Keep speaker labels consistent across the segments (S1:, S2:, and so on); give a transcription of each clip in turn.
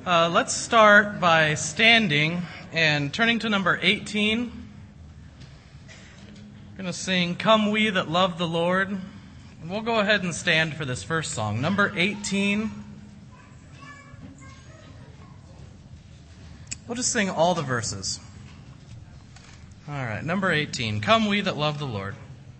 S1: Let's start by standing and turning to number 18. We're going to sing Come We That Love the Lord. And we'll go ahead and stand for this first song. Number 18. We'll just sing all the verses. All right, number 18. Come We That Love the Lord.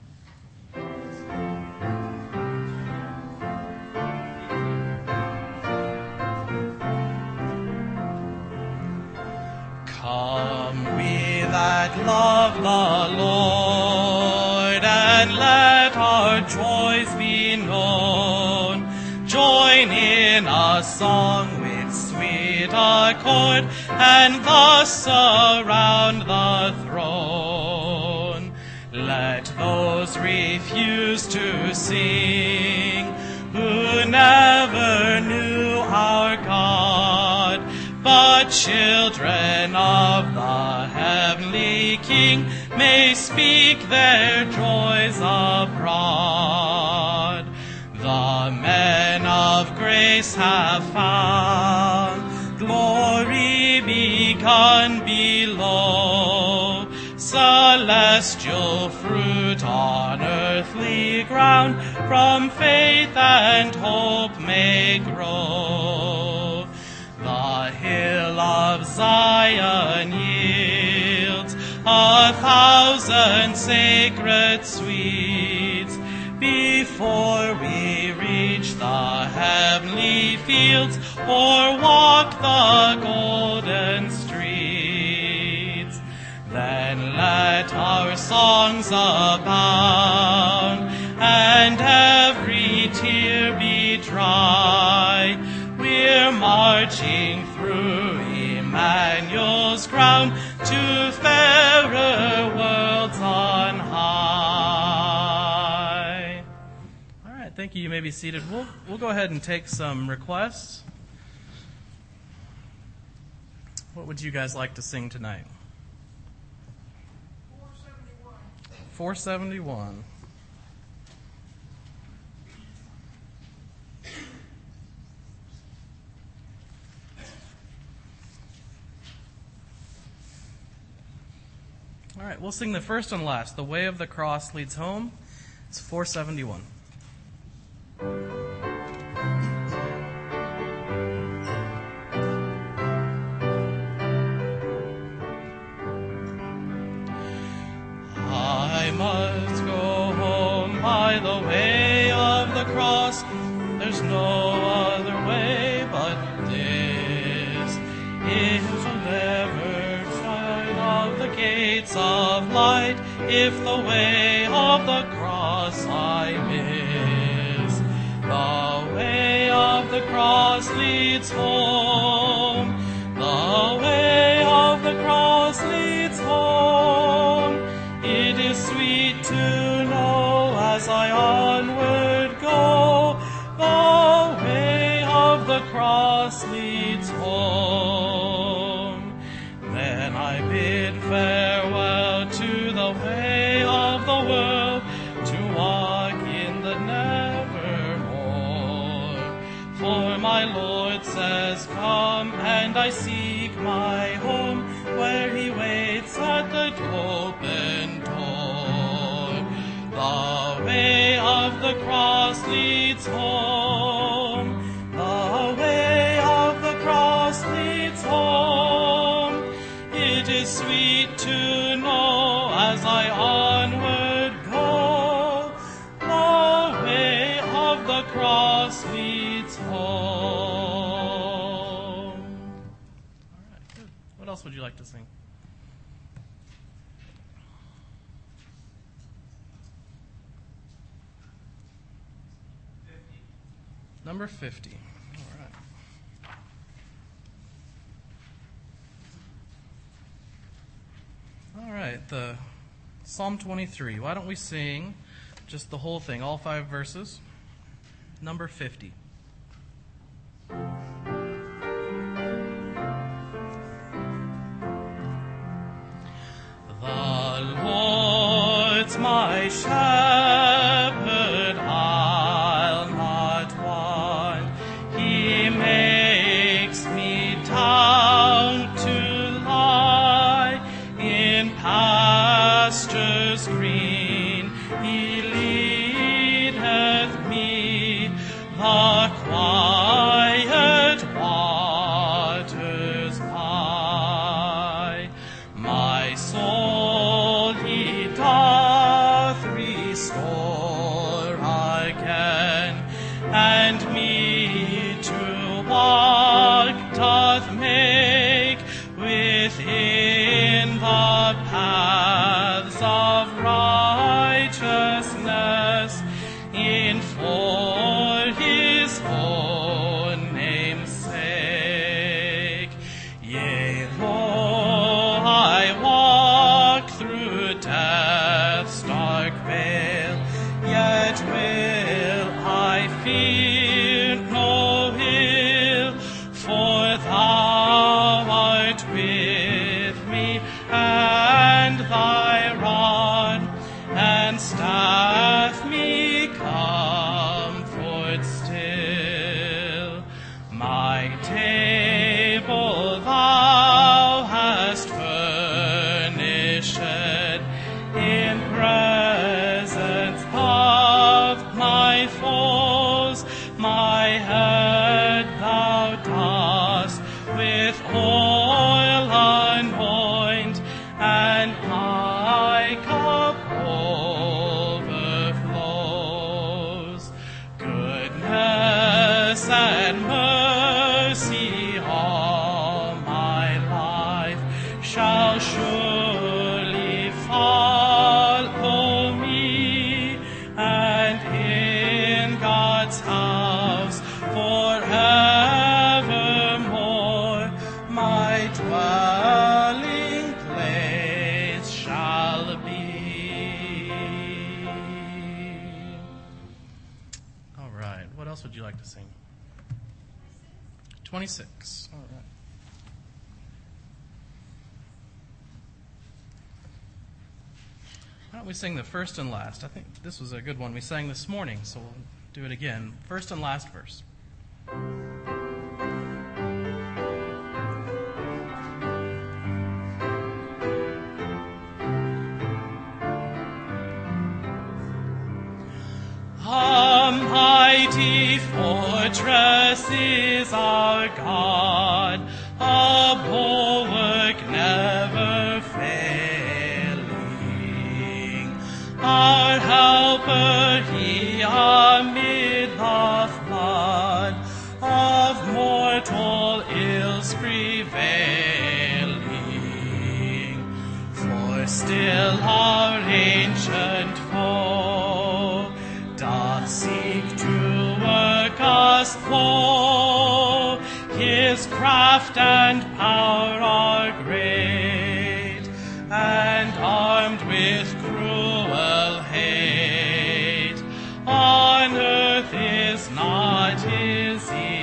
S1: Come we that love the Lord, and let our joys be known. Join in a song with sweet accord, and thus surround the throne. Let those refuse to sing who never knew our God, but children of the heavenly King may speak their joys abroad. The men of grace have found glory begun below, celestial fruit on earthly ground from faith and hope may grow. The hill of Zion yields 1,000 sacred sweets before we reach the heavenly fields or walk the golden streets. Then let our songs abound and every tear be dry. We're marching through Emmanuel's ground to fairer worlds on high. All right, thank you. You may be seated. We'll go ahead and take some requests. What would you guys like to sing tonight? 471. All right, we'll sing the first and last. The way of the cross leads home. It's 471. I must go home by the way of the cross. There's no other way but this. If I'll never shine of the gates of light, if the way of the cross I miss, the way of the cross leads home. The way of the cross leads home. It is sweet to know as I onward go, the way of the cross leads home. Then I bid farewell to the way of the world, to walk in the nevermore. For my Lord says, come, and I seek my home, where he waits at the open door. The way of the cross leads home. The way of the cross leads home. It is sweet to know as I onward go, the way of the cross leads home. All right, good. What else would you like to sing? Number 50. All right. All right, the Psalm 23. Why don't we sing just the whole thing, all 5 verses? Number 50. The Lord's my shepherd, I'll not want. He makes me Thy table thou hast furnished in presence of my foes. My head thou dost with oil anoint, and my cup overflows. Goodness and mercy all my life shall surely follow me, and in God's house forevermore my dwelling place shall be. All right, what else would you like to sing? 26. All right. Why don't we sing the first and last? I think this was a good one we sang this morning, so we'll do it again. First and last verse. A mighty fortress is our God, a bulwark never failing. Our helper, he amid the flood of mortal ills prevailing. For still our ancient foe doth seek to work us woe. His craft and power are great, and armed with cruel hate. On earth is not his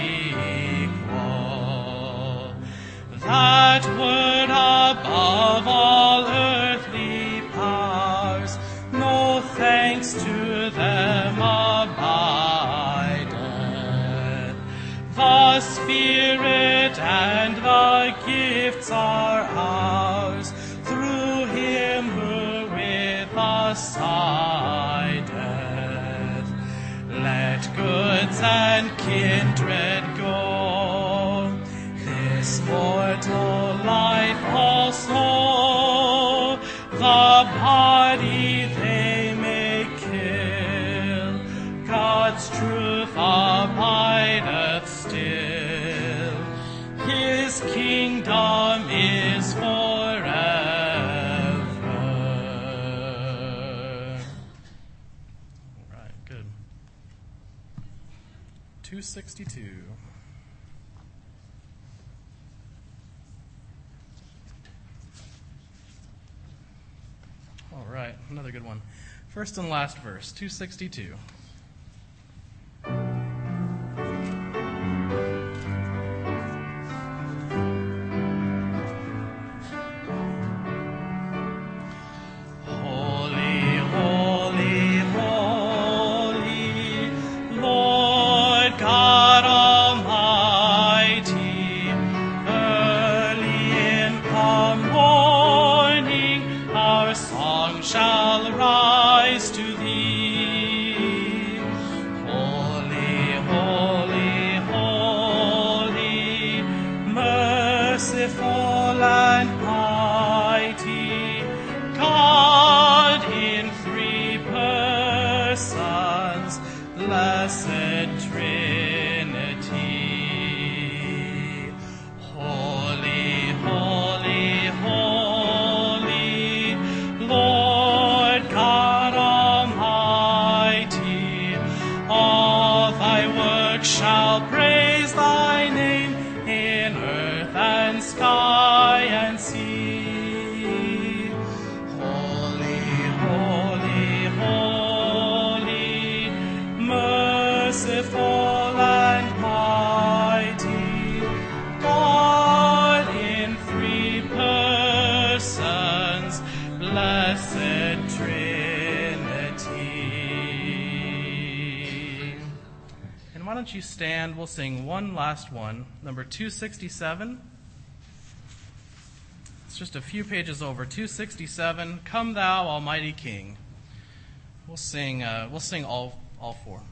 S1: equal. That word above all earthly powers, no thanks to them abideth. The Spirit and the gifts are ours, through him who with us sideth. Let goods and kindred go, this mortal life also, the body they may kill. God's truth abideth still, his kingdom is forever. All right, good. 262. All right, another good one. First and last verse, 262. Holy, holy, holy, Lord God Almighty, early in the morning our song shall rise to thee. don't you stand? We'll sing one last one, number 267. It's just a few pages over. 267, Come Thou Almighty King. We'll sing all four.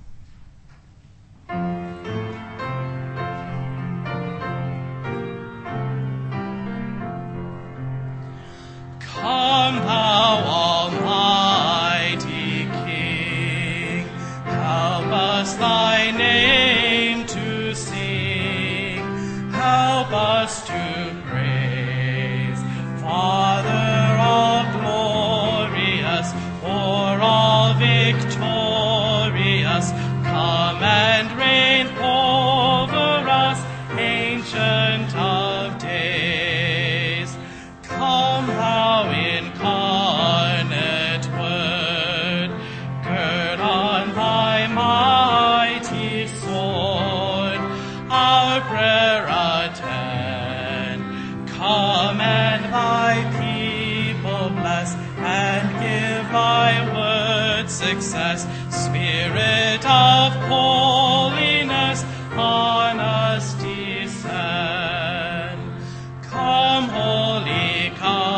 S1: Come Thou Almighty King, help us Thy name to sing, help us to praise, Father all glorious, o'er all victorious, come and reign over us, Ancient of Days. Come Thou incarnate Word, gird on Thy mighty sword, our prayer attend. Come and Thy people bless, and give Thy word success. Spirit of holiness, on us descend. Come, Holy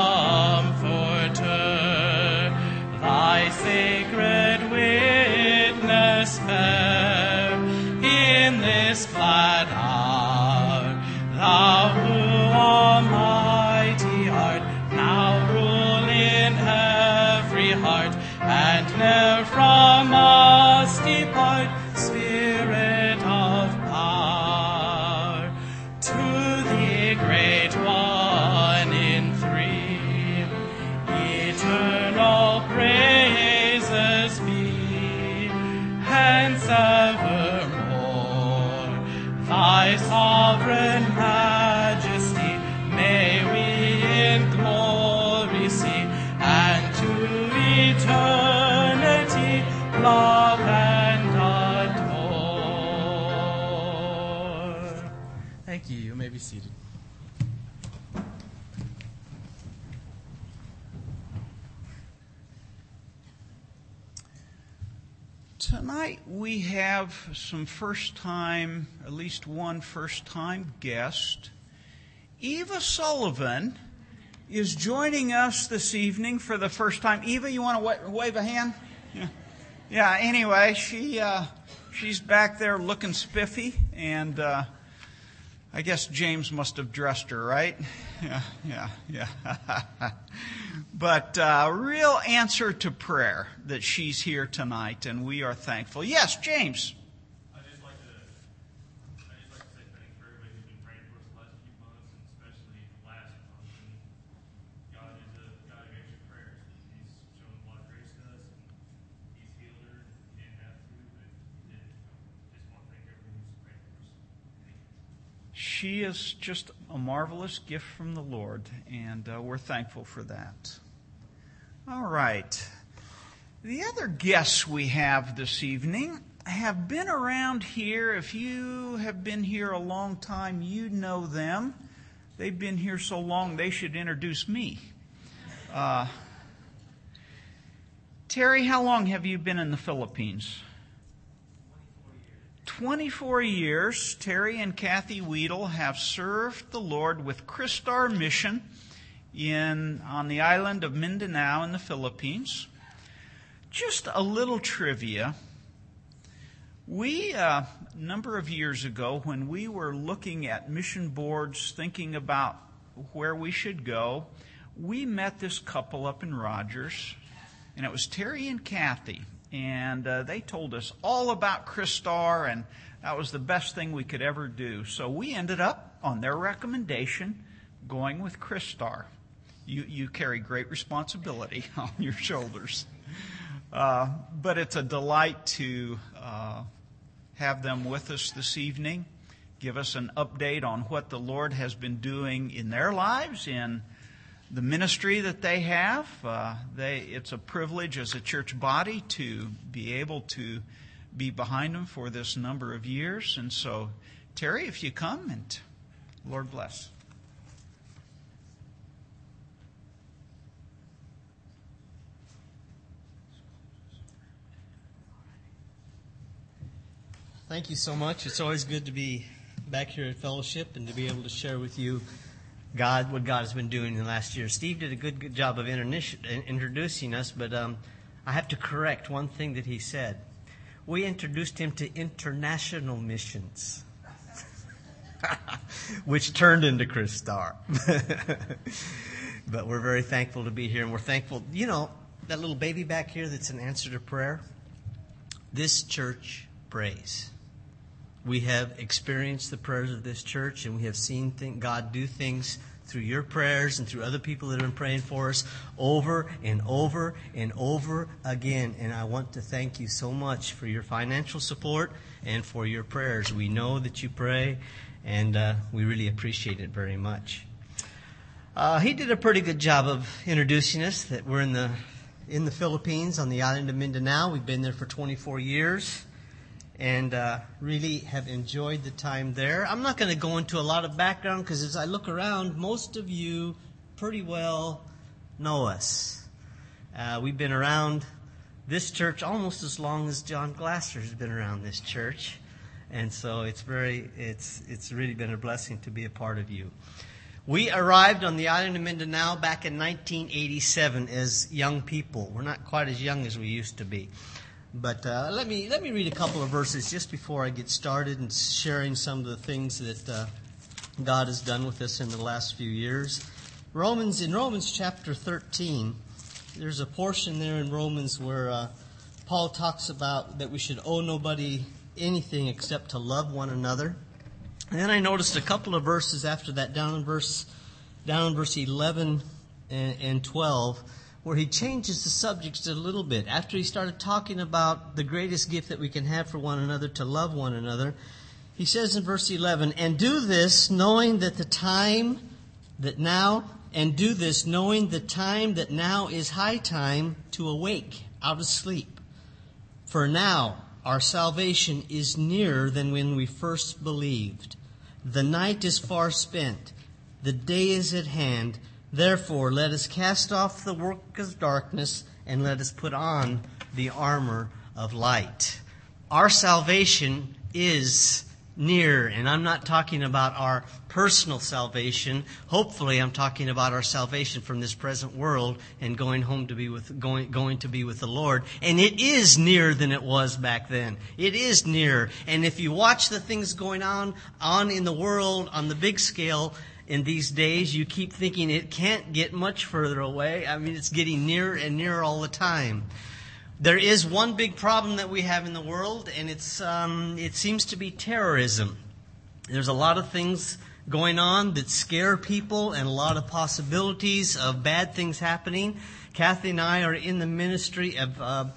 S1: Comforter, Thy sacred witness bear in this glad hour. Thou who almighty art, now rule in every heart, and ne'er from us depart, Spirit of power. To Thee, great One in three, eternal praises be, hence evermore. Thy sovereign majesty may we in glory see, and to eternity love and adore. Thank you. You may be seated.
S2: Tonight we have some first-time, at least one first-time guest. Eva Sullivan is joining us this evening for the first time. Eva, you want to wave a hand? Yeah. Anyway, she's back there looking spiffy, and I guess James must have dressed her, right? Yeah. But real answer to prayer that she's here tonight, and we are thankful. Yes, James.
S3: I'd just like to say thanks for everybody who's been praying for us the last few months, and especially the last month. And God is a God who answers prayers. He's shown a lot of grace to us, and He's healed her. He didn't have to, but He did. Just want to thank everyone who's praying for us. Thank you.
S2: She is just a marvelous gift from the Lord, and we're thankful for that. All right. The other guests we have this evening have been around here. If you have been here a long time, you know them. They've been here so long, they should introduce me. Terry, how long have you been in the Philippines? 24 years. Terry and Kathy Weedle have served the Lord with Christar Mission on the island of Mindanao in the Philippines. Just a little trivia. We, a number of years ago, when we were looking at mission boards, thinking about where we should go, we met this couple up in Rogers, and it was Terry and Kathy. And they told us all about Christar, and that was the best thing we could ever do. So we ended up, on their recommendation, going with Christar. You carry great responsibility on your shoulders. But it's a delight to have them with us this evening, give us an update on what the Lord has been doing in their lives, in the ministry that they have. It's a privilege as a church body to be able to be behind them for this number of years. And so, Terry, if you come, and Lord bless.
S4: thank you so much. It's always good to be back here at Fellowship and to be able to share with you what God has been doing in the last year. Steve did a good job of introducing us, but I have to correct one thing that he said. We introduced him to international missions, which turned into Chris Starr. But we're very thankful to be here, and we're thankful. You know, that little baby back here that's an answer to prayer? This church prays. We have experienced the prayers of this church, and we have seen God do things through your prayers and through other people that have been praying for us over and over and over again. And I want to thank you so much for your financial support and for your prayers. We know that you pray, and we really appreciate it very much. He did a pretty good job of introducing us that we're in the Philippines on the island of Mindanao. We've been there for 24 years. And really have enjoyed the time there. I'm not going to go into a lot of background because as I look around, most of you pretty well know us. We've been around this church almost as long as John Glasser has been around this church. And so it's really been a blessing to be a part of you. We arrived on the island of Mindanao back in 1987 as young people. We're not quite as young as we used to be. But let me read a couple of verses just before I get started and sharing some of the things that God has done with us in the last few years. In Romans chapter 13, there's a portion there in Romans where Paul talks about that we should owe nobody anything except to love one another. And then I noticed a couple of verses after that, down in verse 11 and 12. Where he changes the subject a little bit. After he started talking about the greatest gift that we can have for one another, to love one another, he says in verse 11, And do this knowing the time that now is high time to awake out of sleep. For now our salvation is nearer than when we first believed. The night is far spent, the day is at hand. Therefore, let us cast off the work of darkness and let us put on the armor of light. Our salvation is near, and I'm not talking about our personal salvation. Hopefully, I'm talking about our salvation from this present world and going to be with the Lord. And it is nearer than it was back then. It is nearer. And if you watch the things going on in the world on the big scale, in these days, you keep thinking it can't get much further away. I mean, it's getting nearer and nearer all the time. There is one big problem that we have in the world, and it seems to be terrorism. There's a lot of things going on that scare people and a lot of possibilities of bad things happening. Kathy and I are in the ministry of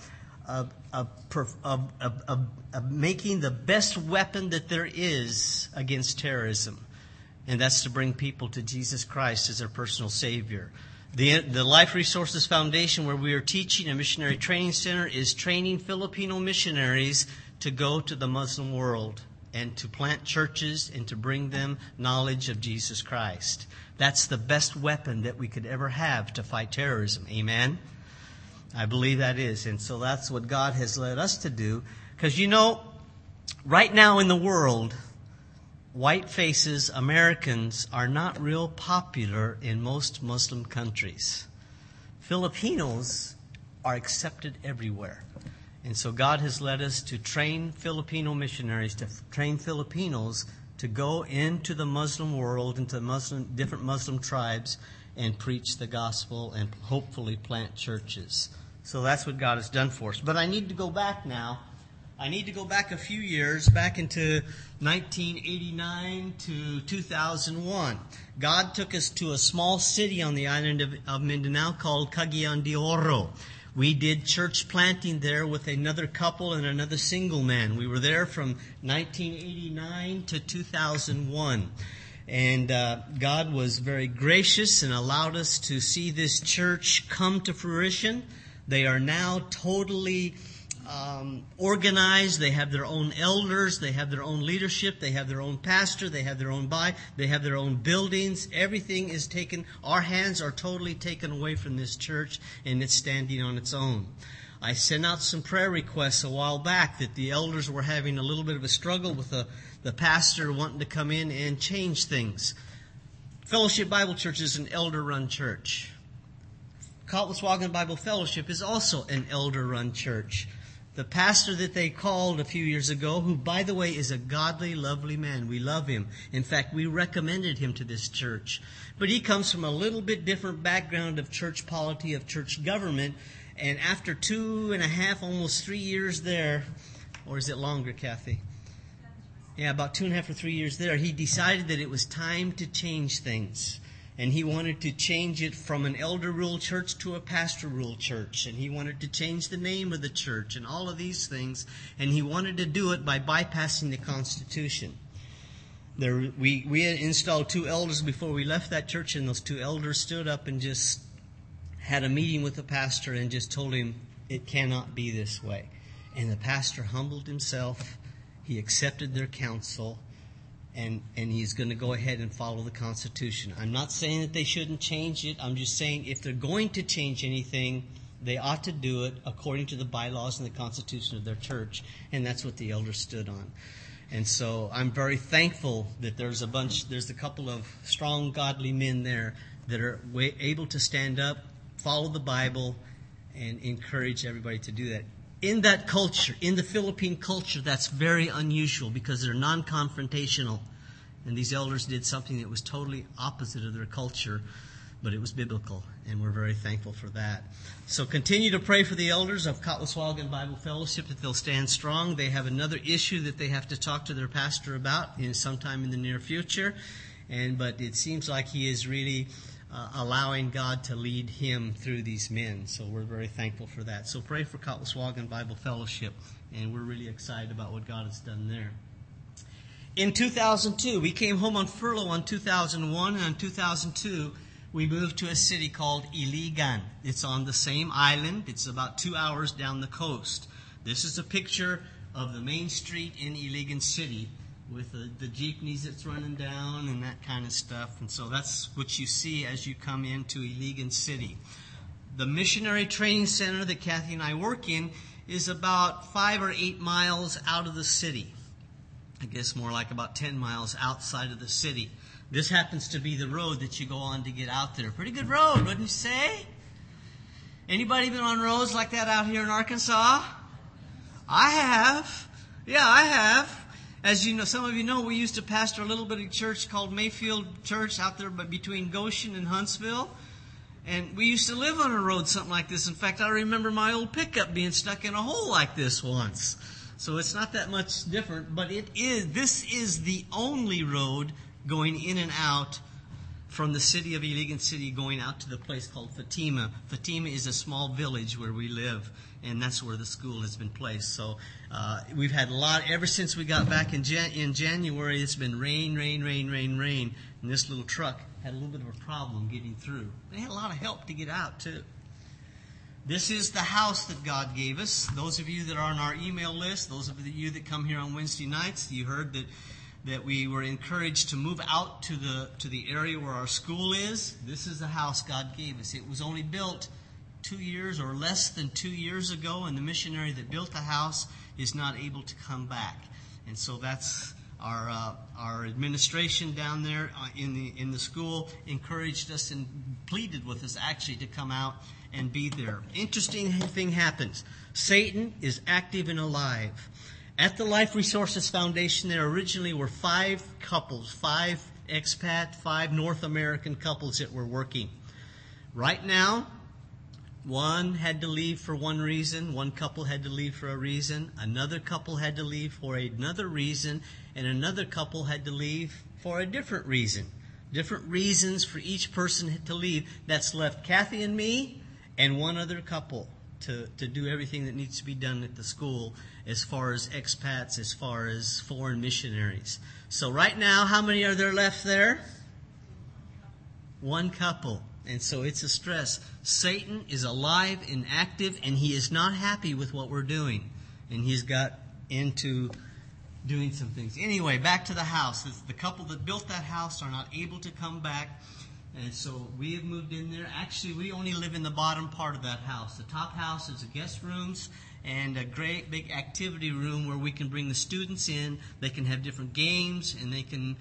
S4: making the best weapon that there is against terrorism. And that's to bring people to Jesus Christ as their personal Savior. The Life Resources Foundation, where we are teaching a missionary training center, is training Filipino missionaries to go to the Muslim world and to plant churches and to bring them knowledge of Jesus Christ. That's the best weapon that we could ever have to fight terrorism. Amen? I believe that is. And so that's what God has led us to do. Because, you know, right now in the world, white faces, Americans, are not real popular in most Muslim countries. Filipinos are accepted everywhere. And so God has led us to train Filipino missionaries, to train Filipinos to go into the Muslim world, into different Muslim tribes, and preach the gospel and hopefully plant churches. So that's what God has done for us. But I need to go back now. I need to go back a few years, back into 1989 to 2001. God took us to a small city on the island of Mindanao called Cagayan de Oro. We did church planting there with another couple and another single man. We were there from 1989 to 2001. And God was very gracious and allowed us to see this church come to fruition. They are now totally organized. They have their own elders. They have their own leadership. They have their own pastor. They have their own They have their own buildings. Everything is taken. Our hands are totally taken away from this church, and it's standing on its own. I sent out some prayer requests a while back that the elders were having a little bit of a struggle with the pastor wanting to come in and change things. Fellowship Bible Church is an elder-run church. Kaltwaswagen Bible Fellowship is also an elder-run church. The pastor that they called a few years ago, who, by the way, is a godly, lovely man. We love him. In fact, we recommended him to this church. But he comes from a little bit different background of church polity, of church government. And after 2.5, almost 3 years there, or is it longer, Kathy? Yeah, about 2.5 or 3 years there, he decided that it was time to change things. And he wanted to change it from an elder-ruled church to a pastor-ruled church. And he wanted to change the name of the church and all of these things. And he wanted to do it by bypassing the Constitution. We had installed 2 elders before we left that church, and those 2 elders stood up and just had a meeting with the pastor and just told him it cannot be this way. And the pastor humbled himself. He accepted their counsel. And he's going to go ahead and follow the Constitution. I'm not saying that they shouldn't change it. I'm just saying if they're going to change anything, they ought to do it according to the bylaws and the Constitution of their church. And that's what the elders stood on. And so I'm very thankful that there's a couple of strong, godly men there that are able to stand up, follow the Bible, and encourage everybody to do that. In that culture, in the Philippine culture, that's very unusual because they're non-confrontational. And these elders did something that was totally opposite of their culture, but it was biblical, and we're very thankful for that. So continue to pray for the elders of Kaltwaswagen Bible Fellowship that they'll stand strong. They have another issue that they have to talk to their pastor about sometime in the near future, but it seems like he is really allowing God to lead him through these men. So we're very thankful for that. So pray for Kaltwaswagen Bible Fellowship, and we're really excited about what God has done there. In 2002, we came home on furlough in 2001, and in 2002, we moved to a city called Iligan. It's on the same island. It's about 2 hours down the coast. This is a picture of the main street in Iligan City, with the jeepneys that's running down and that kind of stuff. And so that's what you see as you come into Iligan City. The missionary training center that Kathy and I work in is about 5 or 8 miles out of the city. I guess more like about 10 miles outside of the city. This happens to be the road that you go on to get out there. Pretty good road, wouldn't you say? Anybody been on roads like that out here in Arkansas? I have. Yeah, I have. As you know, some of you know, we used to pastor a little bitty church called Mayfield Church out there between Goshen and Huntsville. And we used to live on a road something like this. In fact, I remember my old pickup being stuck in a hole like this once. So it's not that much different, but this is the only road going in and out from the city of Iligan City going out to the place called Fatima. Fatima is a small village where we live, and that's where the school has been placed. So we've had a lot, ever since we got back in January, it's been rain. And this little truck had a little bit of a problem getting through. They had a lot of help to get out, too. This is the house that God gave us. Those of you that are on our email list, those of you that come here on Wednesday nights, you heard that we were encouraged to move out to the area where our school is. This is the house God gave us. It was only built 2 years or less than 2 years ago, and the missionary that built the house is not able to come back. And so that's our administration down there in the school encouraged us and pleaded with us actually to come out and be there. Interesting thing happens. Satan is active and alive. At the Life Resources Foundation, there originally were 5 couples, 5 expat, 5 North American couples that were working. Right now, one had to leave for one reason, one couple had to leave for a reason, another couple had to leave for another reason, and another couple had to leave for a different reason. Different reasons for each person to leave. That's left Kathy and me and one other couple to do everything that needs to be done at the school as far as expats, as far as foreign missionaries. So right now, how many are there left there? One couple. And so it's a stress. Satan is alive and active, and he is not happy with what we're doing. And he's got into doing some things. Anyway, back to the house. The couple that built that house are not able to come back. And so we have moved in there. Actually, we only live in the bottom part of that house. The top house is the guest rooms and a great big activity room where we can bring the students in. They can have different games, and they can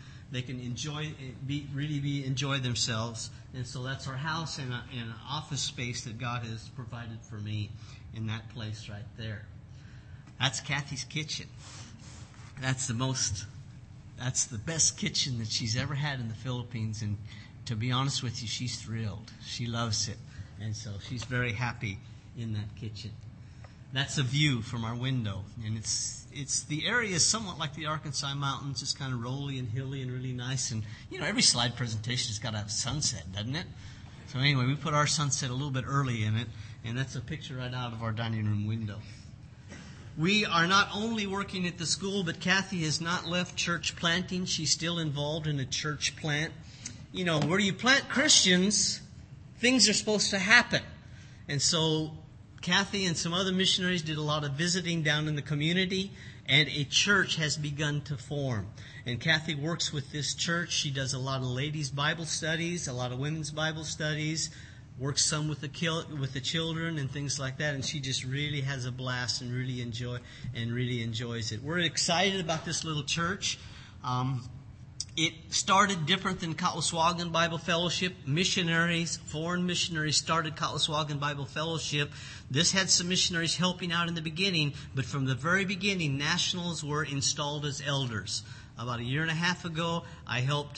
S4: enjoy themselves. And so that's our house and an office space that God has provided for me in that place right there. That's Kathy's kitchen. That's the best kitchen that she's ever had in the Philippines, and to be honest with you, she's thrilled. She loves it, and so she's very happy in that kitchen. That's a view from our window, and it's the area is somewhat like the Arkansas Mountains. It's kind of rolly and hilly and really nice, and every slide presentation has got to have sunset, doesn't it? So anyway, we put our sunset a little bit early in it, and that's a picture right out of our dining room window. We are not only working at the school, but Kathy has not left church planting. She's still involved in a church plant. Where you plant Christians, things are supposed to happen. And so Kathy and some other missionaries did a lot of visiting down in the community, and a church has begun to form. And Kathy works with this church. She does a lot of ladies' Bible studies, a lot of women's Bible studies, works some with the children and things like that, and she just really has a blast and really enjoys it. We're excited about this little church. It started different than Katlaswagan Bible Fellowship. Foreign missionaries started Katlaswagan Bible Fellowship. This had some missionaries helping out in the beginning, but from the very beginning, nationals were installed as elders. About a year and a half ago, I helped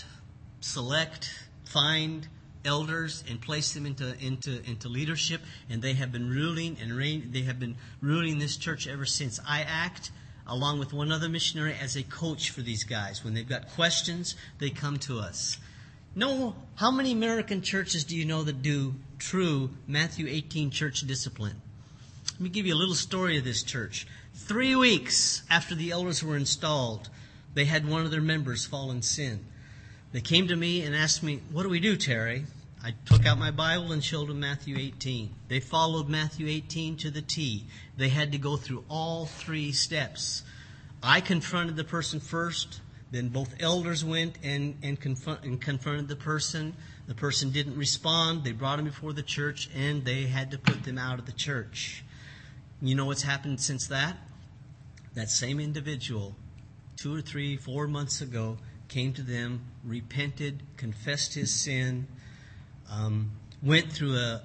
S4: find elders and place them into leadership, and they have been ruling this church ever since. I act along with one other missionary as a coach for these guys. When they've got questions, they come to us. How many American churches do you know that do true Matthew 18 church discipline? Let me give you a little story of this church. 3 weeks after the elders were installed, they had one of their members fall in sin. They came to me and asked me, "What do we do, Terry?" I took out my Bible and showed them Matthew 18. They followed Matthew 18 to the T. They had to go through all 3 steps. I confronted the person first. Then both elders went and confronted the person. The person didn't respond. They brought him before the church, and they had to put them out of the church. You know what's happened since that? That same individual, 2 or 3, 4 months ago, came to them, repented, confessed his sin, went through a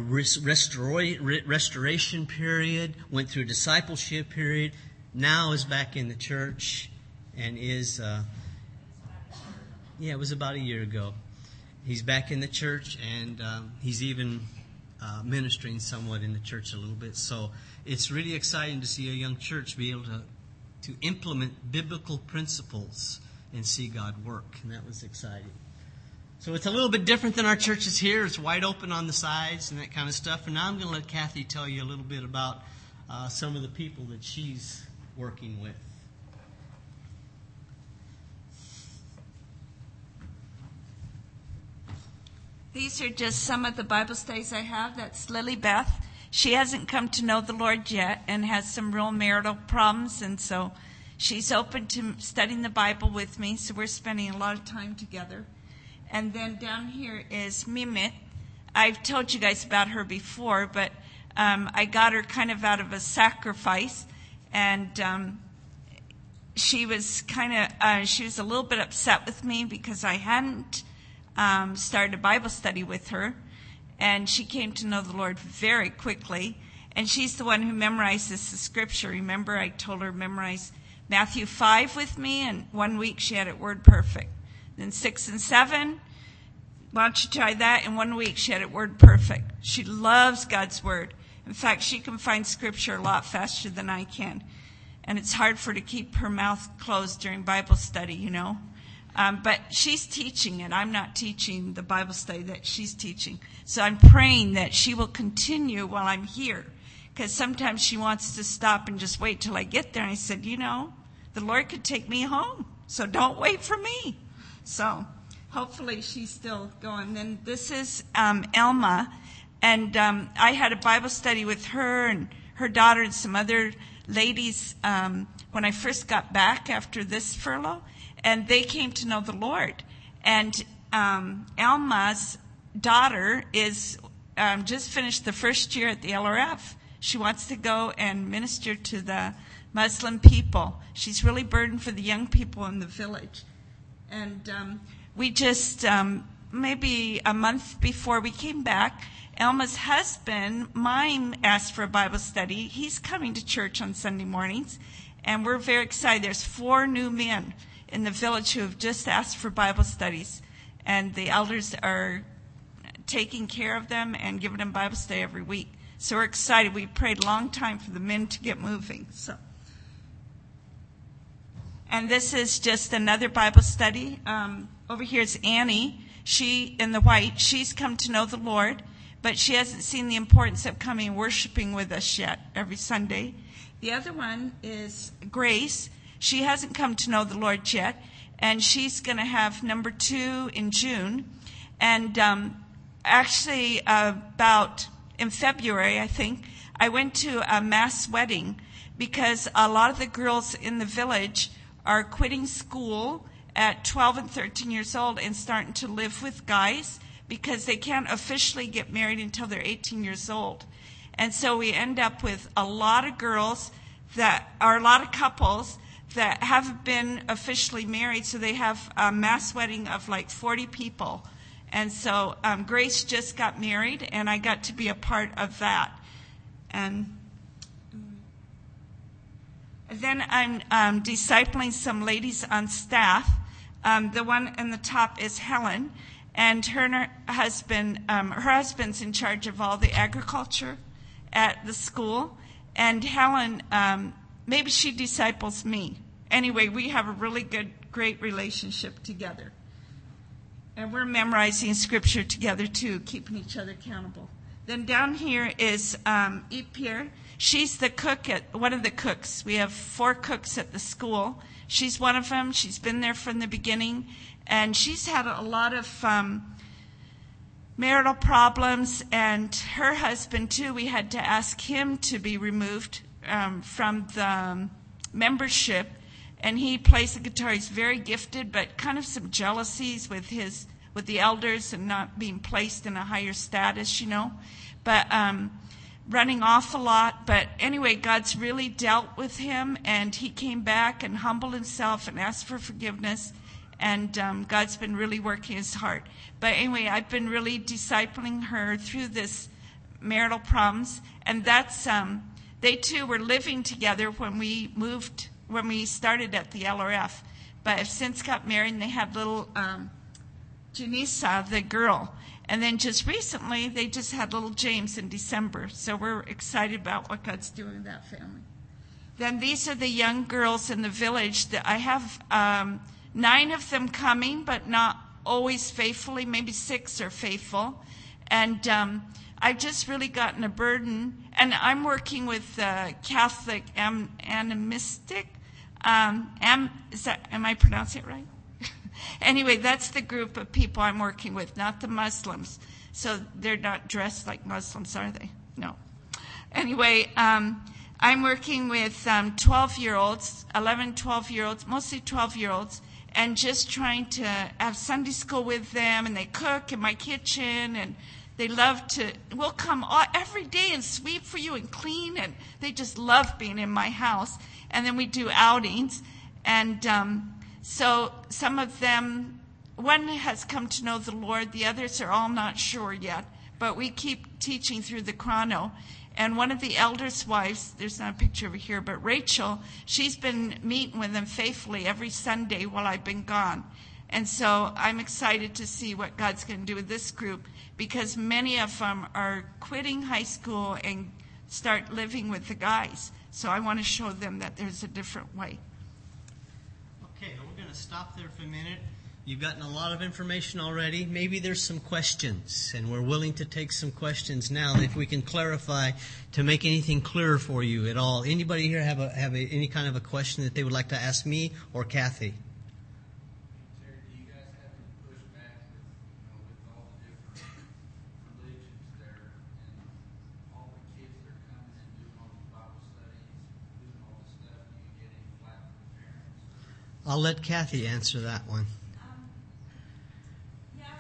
S4: restoration period, went through a discipleship period, now is back in the church, and it was about a year ago. He's back in the church, and he's even ministering somewhat in the church a little bit. So it's really exciting to see a young church be able to implement biblical principles and see God work, and that was exciting. So it's a little bit different than our churches here. It's wide open on the sides and that kind of stuff. And now I'm going to let Kathy tell you a little bit about some of the people that she's working with.
S5: These are just some of the Bible studies I have. That's Lily Beth. She hasn't come to know the Lord yet and has some real marital problems, and so she's open to studying the Bible with me, so we're spending a lot of time together. And then down here is Mimit. I've told you guys about her before, but I got her kind of out of a sacrifice, and she was a little bit upset with me because I hadn't started a Bible study with her, and she came to know the Lord very quickly. And she's the one who memorizes the scripture. Remember, I told her to memorize Matthew 5 with me, and 1 week she had it word perfect. Then 6 and 7, why don't you try that? In 1 week she had it word perfect. She loves God's word. In fact, she can find scripture a lot faster than I can. And it's hard for her to keep her mouth closed during Bible study, But she's teaching it. I'm not teaching the Bible study that she's teaching. So I'm praying that she will continue while I'm here. Because sometimes she wants to stop and just wait till I get there. And I said, the Lord could take me home. So don't wait for me. So hopefully she's still going. Then this is Elma. And I had a Bible study with her and her daughter and some other ladies when I first got back after this furlough. And they came to know the Lord. And Alma's daughter is just finished the first year at the LRF. She wants to go and minister to the Muslim people. She's really burdened for the young people in the village. And we just, maybe a month before we came back, Alma's husband, Mime, asked for a Bible study. He's coming to church on Sunday mornings, and we're very excited. There's 4 new men in the village who have just asked for Bible studies, and the elders are taking care of them and giving them Bible study every week. So we're excited. We prayed a long time for the men to get moving. And this is just another Bible study. Over here is Annie. She, in the white, she's come to know the Lord, but she hasn't seen the importance of coming and worshiping with us yet every Sunday. The other one is Grace. She hasn't come to know the Lord yet, and she's going to have number 2 in June. And actually, about in February, I think, I went to a mass wedding because a lot of the girls in the village are quitting school at 12 and 13 years old and starting to live with guys because they can't officially get married until they're 18 years old. And so we end up with a lot of girls that are a lot of couples that haven't been officially married, so they have a mass wedding of like 40 people. And so Grace just got married, and I got to be a part of that. And then I'm discipling some ladies on staff. The one in the top is Helen, and her husband's in charge of all the agriculture at the school. And Helen, maybe she disciples me. Anyway, we have a really great relationship together. And we're memorizing scripture together too, keeping each other accountable. Then down here is Ipir. She's the cook one of the cooks. We have 4 cooks at the school. She's one of them. She's been there from the beginning. And she's had a lot of marital problems. And her husband, too, we had to ask him to be removed from the membership. And he plays the guitar. He's very gifted, but kind of some jealousies with the elders and not being placed in a higher status, But running off a lot. But anyway, God's really dealt with him, and he came back and humbled himself and asked for forgiveness. And God's been really working his heart. But anyway, I've been really discipling her through this marital problems. And that's, they too were living together when we started at the LRF. But have since got married, and they had little Janissa, the girl. And then just recently, they just had little James in December. So we're excited about what God's doing in that family. Then these are the young girls in the village. That I have 9 of them coming, but not always faithfully. Maybe 6 are faithful. And I've just really gotten a burden. And I'm working with Catholic Animistic. Am I pronouncing it right? Anyway, that's the group of people I'm working with, not the Muslims. So they're not dressed like Muslims, are they? No. Anyway, I'm working with 12-year-olds, 11, 12-year-olds, mostly 12-year-olds, and just trying to have Sunday school with them, and they cook in my kitchen, and they love we'll come every day and sweep for you and clean, and they just love being in my house. And then we do outings, and so some of them, one has come to know the Lord, the others are all not sure yet, but we keep teaching through the chrono. And one of the elders' wives, there's not a picture over here, but Rachel, she's been meeting with them faithfully every Sunday while I've been gone. And so I'm excited to see what God's going to do with this group, because many of them are quitting high school and start living with the guys. So I want to show them that there's a different way.
S4: Okay, we're going to stop there for a minute. You've gotten a lot of information already. Maybe there's some questions, and we're willing to take some questions now if we can clarify to make anything clearer for you at all. Anybody here have any kind of a question that they would like to ask me or Kathy?
S6: Terry, do you guys have to push back with all the different religions there and all the kids that are coming and doing all the Bible studies, doing all the stuff? Do you get any flack from parents?
S4: I'll let Kathy answer that one.
S5: Yeah,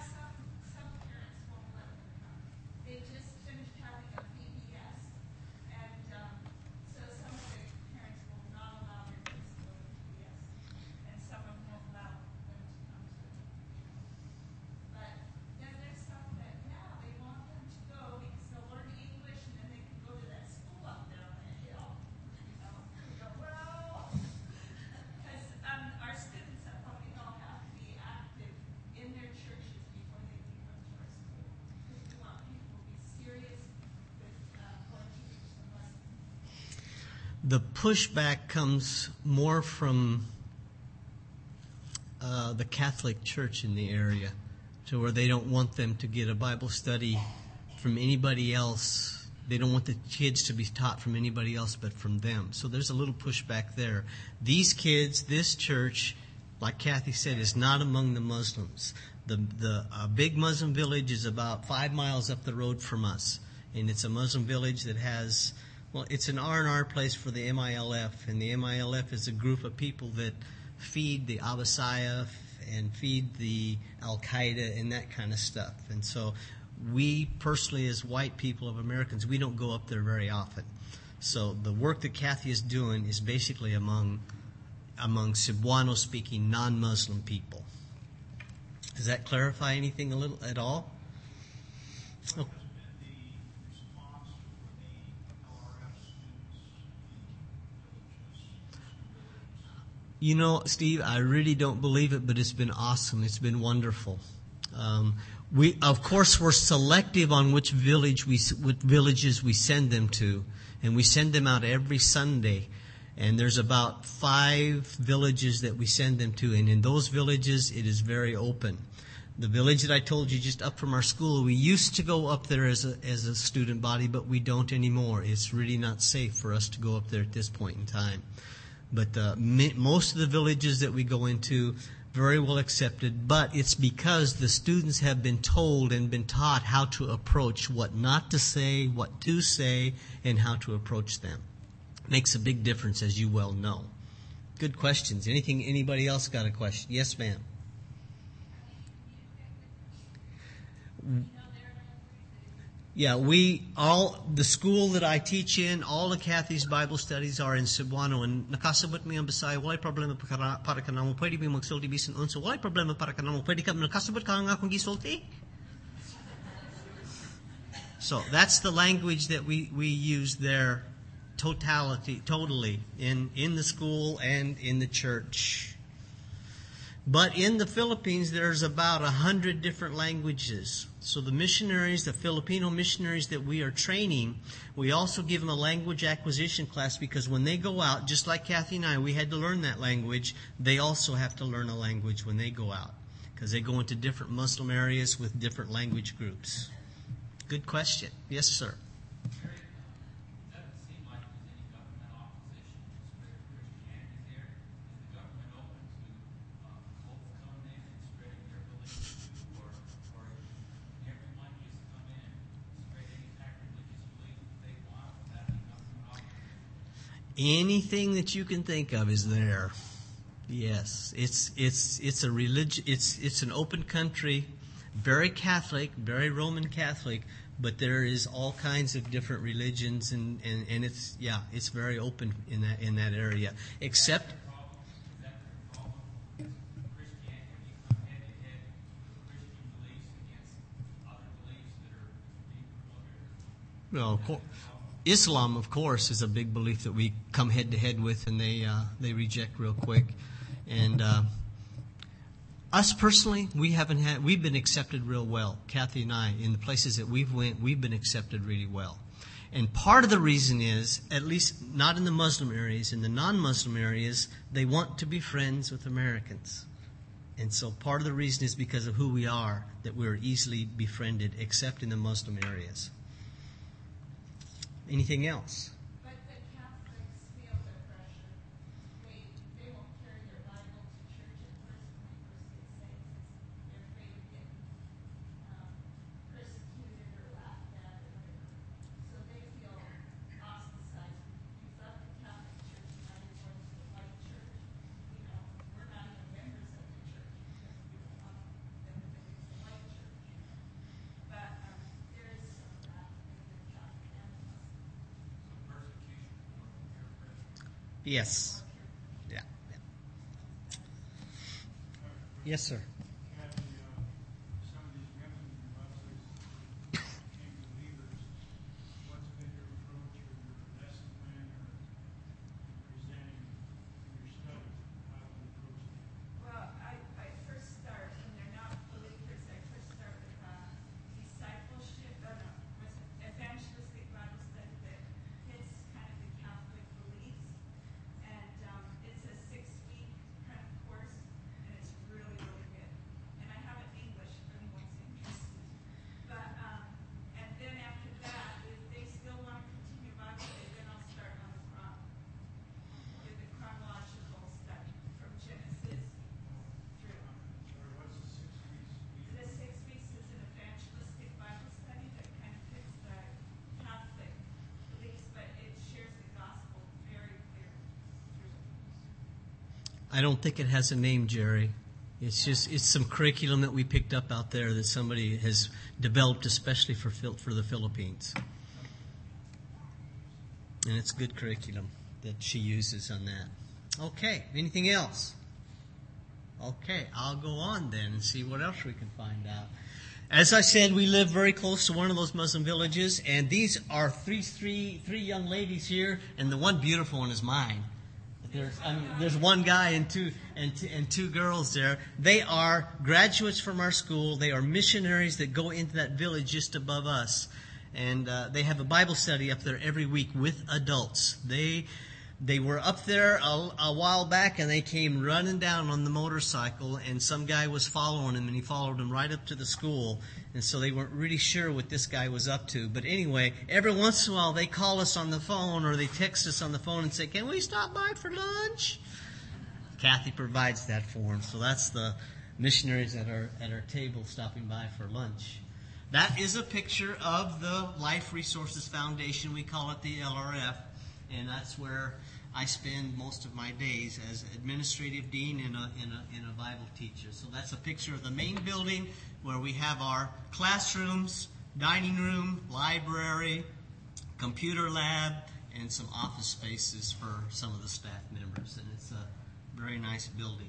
S4: The pushback comes more from the Catholic Church in the area, to where they don't want them to get a Bible study from anybody else. They don't want the kids to be taught from anybody else but from them. So there's a little pushback there. These kids, this church, like Kathy said, is not among the Muslims. The big Muslim village is about 5 miles up the road from us. And it's a Muslim village that has, well, it's an R&R place for the MILF. And the MILF is a group of people that feed the Abu Sayyaf and feed the Al-Qaeda and that kind of stuff. And so we personally, as white people of Americans, we don't go up there very often. So the work that Kathy is doing is basically among Cebuano-speaking non-Muslim people. Does that clarify anything a little at all? Oh. You know, Steve, I really don't believe it, but it's been awesome. It's been wonderful. Of course, we're selective on which villages we send them to, and we send them out every Sunday. And there's about 5 villages that we send them to, and in those villages, it is very open. The village that I told you just up from our school, we used to go up there as a student body, but we don't anymore. It's really not safe for us to go up there at this point in time. But most of the villages that we go into, very well accepted, but it's because the students have been told and been taught how to approach, what not to say, what to say, and how to approach them. Makes a big difference, as you well know. Good questions. Anybody else got a question? Yes, ma'am. Yeah, the school that I teach in, all of Kathy's Bible studies are in Cebuano. And nakasabot mo yung Bisaya, walay problema para ka namo, pwede mo magsulti bisan unsa, walay problema para ka namo, pwede ka nakasabot ka nga kung gisulti. So that's the language that we use there, totally in the school and in the church. But in the Philippines, there's about 100 different languages. So the missionaries, the Filipino missionaries that we are training, we also give them a language acquisition class, because when they go out, just like Kathy and I, we had to learn that language. They also have to learn a language when they go out, because they go into different Muslim areas with different language groups. Good question. Yes, sir. Anything that you can think of is there. Yes, it's a religion. It's an open country, very Catholic, very Roman Catholic, but there is all kinds of different religions, and it's very open in that area. Except, well, of course. Islam, of course, is a big belief that we come head to head with, and they reject real quick. And us personally, we've been accepted real well. Kathy and I, in the places that we've been accepted really well. And part of the reason is, at least not in the Muslim areas, in the non-Muslim areas, they want to be friends with Americans. And so part of the reason is because of who we are, that we're easily befriended, except in the Muslim areas. Anything else?
S5: But the Catholics feel the pressure. They won't carry their Bible to church at first when they first get saved. They're afraid of getting persecuted or laughed at or whatever. So they feel ostracized. We thought the Catholic Church might as well as the white church. We're not even members of the church because we don't want them to think it's the white church. But there is some of that in the Catholic and the Muslim.
S4: Yes. Yeah. Yes, sir.
S7: Some of these Muslims became believers. What's been your approach or your lesson plan or presenting your study? How do you approach it?
S5: Well, I first start, when they're not believers, I first start with discipleship, with evangelistic Bible study that hits kind of the Catholic beliefs.
S4: I don't think it has a name, Jerry. It's some curriculum that we picked up out there that somebody has developed especially for the Philippines. And it's good curriculum that she uses on that. Okay, anything else? Okay, I'll go on then and see what else we can find out. As I said, we live very close to one of those Muslim villages, and these are three young ladies here, and the one beautiful one is mine. There's one guy and two girls there. They are graduates from our school. They are missionaries that go into that village just above us, and they have a Bible study up there every week with adults. They were up there a while back, and they came running down on the motorcycle, and some guy was following him, and he followed him right up to the school. And so they weren't really sure what this guy was up to. But anyway, every once in a while, they call us on the phone, or they text us on the phone and say, "Can we stop by for lunch?" Kathy provides that for them. So that's the missionaries at our table stopping by for lunch. That is a picture of the Life Resources Foundation. We call it the LRF. And that's where I spend most of my days as administrative dean and a Bible teacher. So that's a picture of the main building where we have our classrooms, dining room, library, computer lab, and some office spaces for some of the staff members. And it's a very nice building.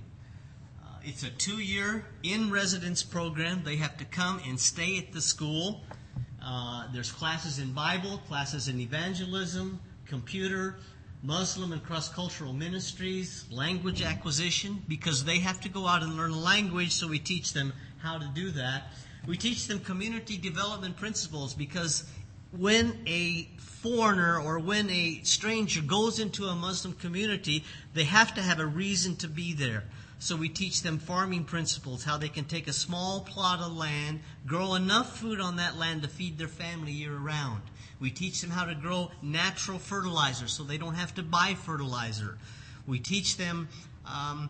S4: It's a 2-year in-residence program. They have to come and stay at the school. There's classes in Bible, classes in evangelism, computer, Muslim and cross-cultural ministries, language acquisition, because they have to go out and learn a language, so we teach them how to do that. We teach them community development principles, because when a foreigner or when a stranger goes into a Muslim community, they have to have a reason to be there. So we teach them farming principles, how they can take a small plot of land, grow enough food on that land to feed their family year-round. We teach them how to grow natural fertilizer so they don't have to buy fertilizer. We teach them how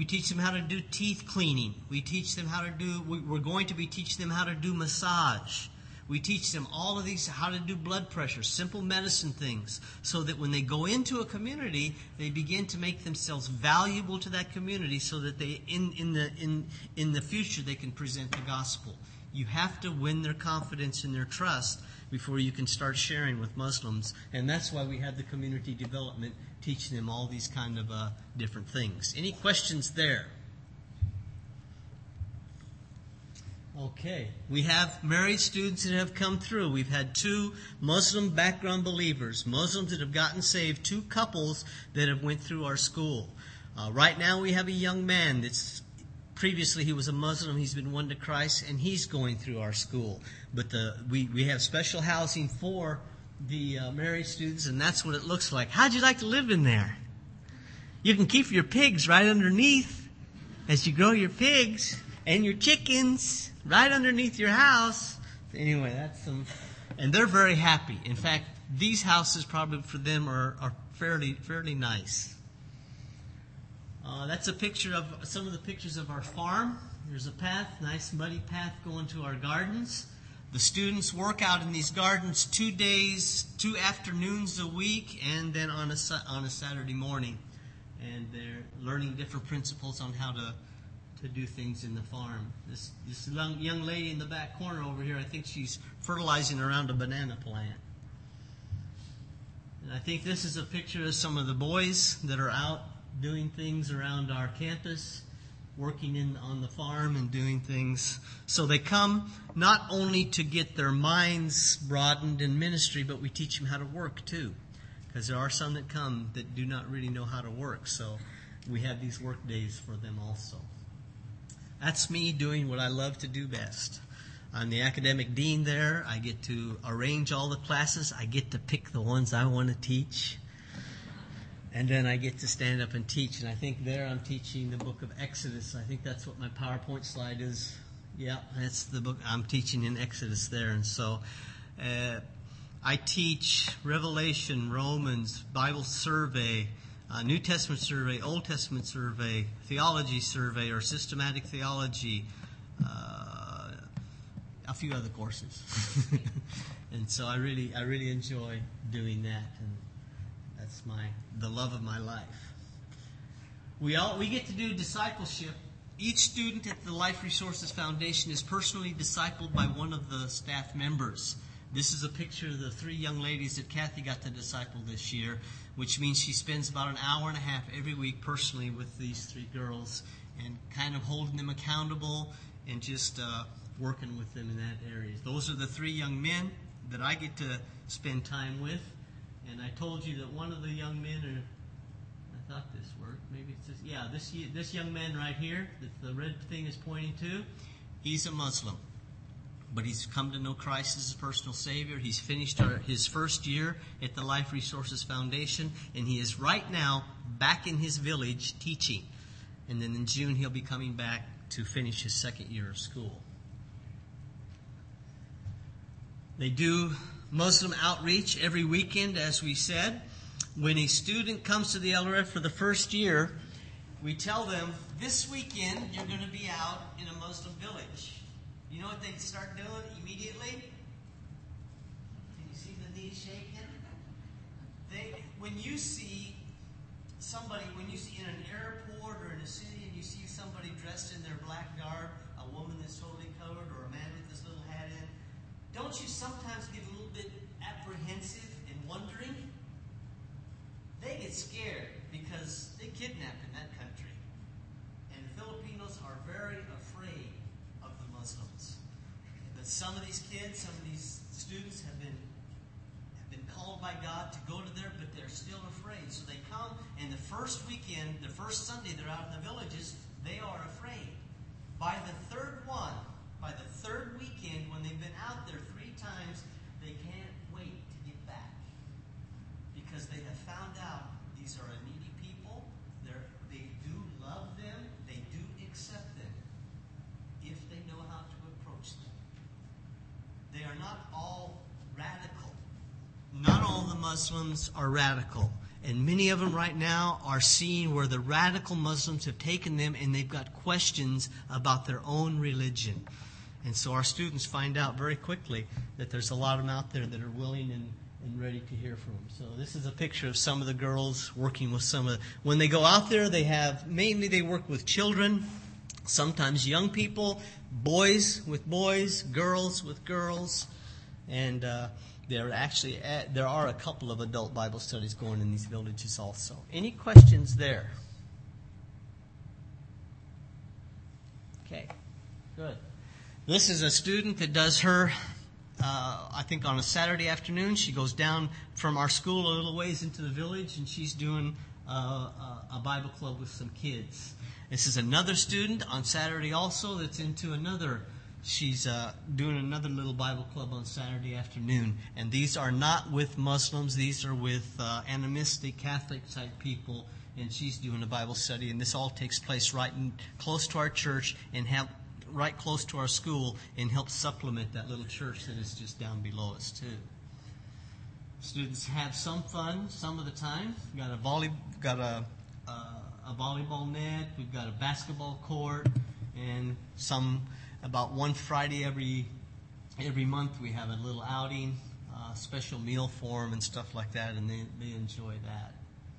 S4: to do teeth cleaning. We teach them we're going to be teaching them how to do massage. We teach them all of these, how to do blood pressure, simple medicine things, so that when they go into a community, they begin to make themselves valuable to that community, so that they in the future they can present the gospel. You have to win their confidence and their trust before you can start sharing with Muslims. And that's why we have the community development, teaching them all these kind of different things. Any questions there? Okay. We have married students that have come through. We've had 2 Muslim background believers, Muslims that have gotten saved, 2 couples that have went through our school. Right now we have a young man that's previously he was a Muslim. He's been won to Christ, and he's going through our school. But we have special housing for the married students, and that's what it looks like. How'd you like to live in there? You can keep your pigs right underneath as you grow your pigs, and your chickens right underneath your house. Anyway, that's some, and they're very happy. In fact, these houses probably for them are fairly nice. That's a picture of some of the pictures of our farm. There's a path, nice muddy path going to our gardens. The students work out in these gardens 2 days, 2 afternoons a week, and then on a Saturday morning. And they're learning different principles on how to do things in the farm. This young lady in the back corner over here, I think she's fertilizing around a banana plant. And I think this is a picture of some of the boys that are out doing things around our campus, working on the farm and doing things. So they come not only to get their minds broadened in ministry, but we teach them how to work too. Because there are some that come that do not really know how to work. So we have these work days for them also. That's me doing what I love to do best. I'm the academic dean there. I get to arrange all the classes. I get to pick the ones I want to teach. And then I get to stand up and teach. And I think there I'm teaching the book of Exodus. I think that's what my PowerPoint slide is. Yeah, that's the book I'm teaching in Exodus there. And so I teach Revelation, Romans, Bible survey, New Testament survey, Old Testament survey, theology survey, or systematic theology, a few other courses. And so I really enjoy doing that. And that's the love of my life. We get to do discipleship. Each student at the Life Resources Foundation is personally discipled by one of the staff members. This is a picture of the 3 young ladies that Kathy got to disciple this year, which means she spends about an hour and a half every week personally with these 3 girls and kind of holding them accountable and just working with them in that area. Those are the 3 young men that I get to spend time with. And I told you that one of the young men I thought this worked. Maybe it's just, yeah, this young man right here that the red thing is pointing to, he's a Muslim. But he's come to know Christ as his personal Savior. He's finished his first year at the Life Resources Foundation, and he is right now back in his village teaching. And then in June he'll be coming back to finish his second year of school. They do Muslim outreach every weekend, as we said. When a student comes to the LRF for the first year, we tell them, this weekend you're going to be out in a Muslim village. You know what they start doing immediately? Can you see the knees shaking? When you see in an airport or in a city and you see somebody dressed in their black garb, a woman that's totally covered or a man with this little hat in, don't you sometimes get a little bit apprehensive and wondering? They get scared because they kidnap in that country. And Filipinos are very afraid of the Muslims. But some of these kids, some of these students have been called by God to go to there, but they're still afraid. So they come, and the first weekend, the first Sunday they're out in the villages, they are afraid. By the third weekend, when they've been out there 3 times, they can't wait to get back. Because they have found out these are a needy people. They do love them. They do accept them if they know how to approach them. They are not all radical. Not all the Muslims are radical. And many of them right now are seeing where the radical Muslims have taken them and they've got questions about their own religion. And so our students find out very quickly that there's a lot of them out there that are willing and ready to hear from them. So this is a picture of some of the girls working with when they go out there, they work with children, sometimes young people, boys with boys, girls with girls, and there are a couple of adult Bible studies going in these villages also. Any questions there? Okay, good. This is a student that does her, I think on a Saturday afternoon, she goes down from our school a little ways into the village, and she's doing a Bible club with some kids. This is another student on Saturday also that's into she's doing another little Bible club on Saturday afternoon. And these are not with Muslims, these are with animistic Catholic-type people, and she's doing a Bible study. And this all takes place right close to our church and right close to our school, and helps supplement that little church that is just down below us too. Students have some fun some of the time. We've got a volleyball net, we've got a basketball court, and about one Friday every month we have a little outing, special meal for them and stuff like that, and they enjoy that.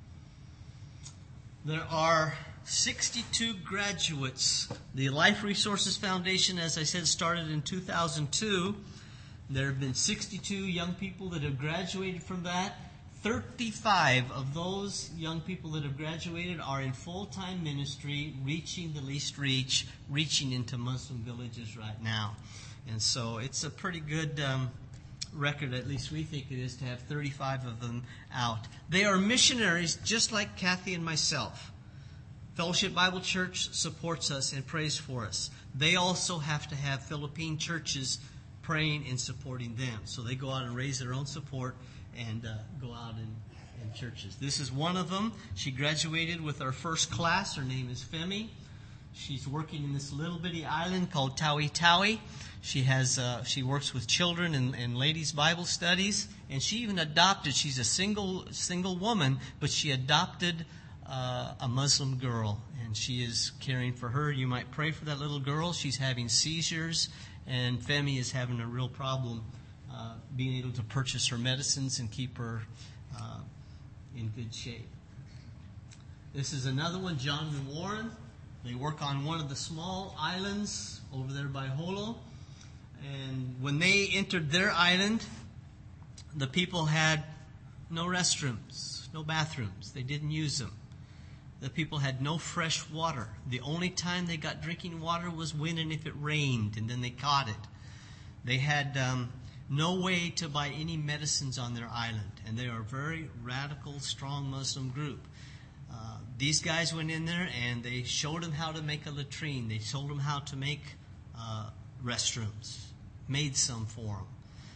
S4: There are 62 graduates. The Life Resources Foundation, as I said, started in 2002. There have been 62 young people that have graduated from that. 35 of those young people that have graduated are in full-time ministry, reaching the least reaching into Muslim villages right now. And so it's a pretty good record, at least we think it is, to have 35 of them out. They are missionaries just like Kathy and myself. Fellowship Bible Church supports us and prays for us. They also have to have Philippine churches praying and supporting them. So they go out and raise their own support and go out in churches. This is one of them. She graduated with our first class. Her name is Femi. She's working in this little bitty island called Tawi Tawi. She works with children and ladies' Bible studies, and she even adopted. She's a single woman, but she adopted a Muslim girl, and she is caring for her. You might pray for that little girl. She's having seizures, and Femi is having a real problem being able to purchase her medicines and keep her in good shape. This is another one, John and Warren. They work on one of the small islands over there by Holo. And when they entered their island, the people had no restrooms, no bathrooms. They didn't use them. The people had no fresh water. The only time they got drinking water was when and if it rained, and then they caught it. They had no way to buy any medicines on their island, and they are a very radical, strong Muslim group. These guys went in there and they showed them how to make a latrine. They told them how to make restrooms, made some for them.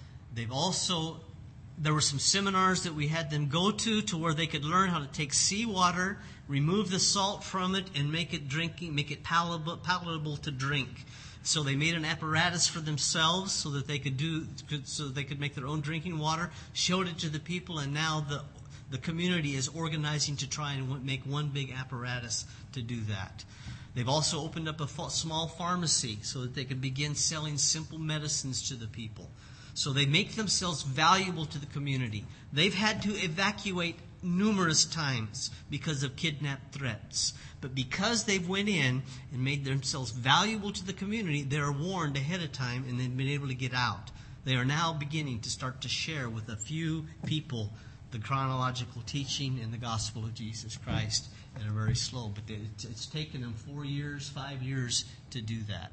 S4: There were some seminars that we had them go to where they could learn how to take seawater, remove the salt from it, and make it palatable to drink. So they made an apparatus for themselves so that they could make their own drinking water, showed it to the people, and now the community is organizing to try and make one big apparatus to do that. They've also opened up a small pharmacy so that they can begin selling simple medicines to the people. So they make themselves valuable to the community. They've had to evacuate numerous times because of kidnap threats. But because they've went in and made themselves valuable to the community, they are warned ahead of time and they've been able to get out. They are now beginning to start to share with a few people the chronological teaching and the gospel of Jesus Christ. And are very slow, but it's taken them 4 years, 5 years to do that.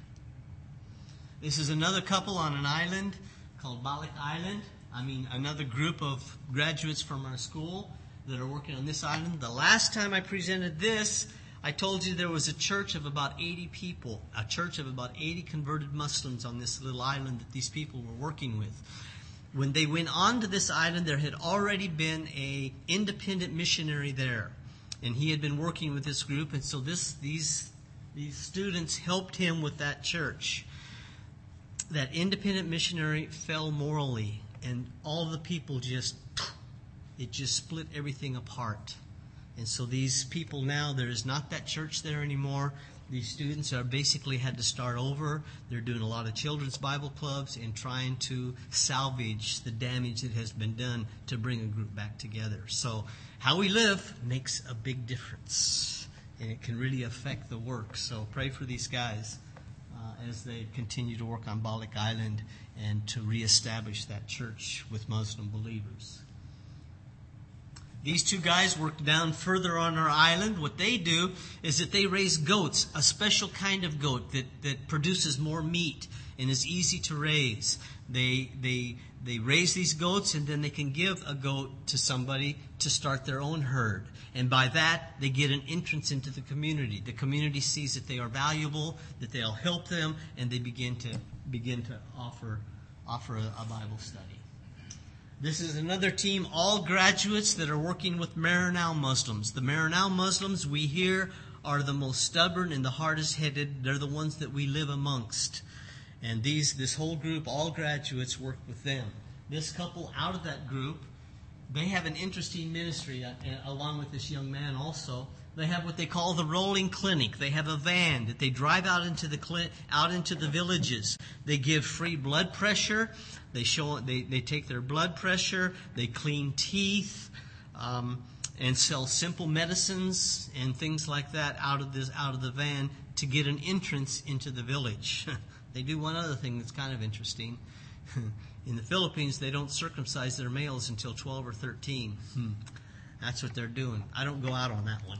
S4: This is another couple on an island called Balik Island. Another group of graduates from our school that are working on this island. The last time I presented this, I told you there was a church of about 80 people, a church of about 80 converted Muslims on this little island that these people were working with. When they went on to this island, there had already been an independent missionary there, and he had been working with this group, and so these students helped him with that church. That independent missionary fell morally, and all the people just split everything apart. And so these people now, there is not that church there anymore. These students are basically had to start over. They're doing a lot of children's Bible clubs and trying to salvage the damage that has been done to bring a group back together. So how we live makes a big difference, and it can really affect the work. So pray for these guys as they continue to work on Balik Island and to reestablish that church with Muslim believers. These two guys work down further on our island. What they do is that they raise goats, a special kind of goat that produces more meat and is easy to raise. They raise these goats, and then they can give a goat to somebody to start their own herd. And by that, they get an entrance into the community. The community sees that they are valuable, that they'll help them, and they begin to offer a Bible study. This is another team, all graduates that are working with Maranao Muslims. The Maranao Muslims we hear are the most stubborn and the hardest-headed. They're the ones that we live amongst. And this whole group, all graduates, work with them. This couple out of that group, they have an interesting ministry along with this young man also. They have what they call the rolling clinic. They have a van that they drive out into the villages. They give free blood pressure. They take their blood pressure. They clean teeth, and sell simple medicines and things like that out of the van to get an entrance into the village. They do one other thing that's kind of interesting. In the Philippines, they don't circumcise their males until 12 or 13. That's what they're doing. I don't go out on that one.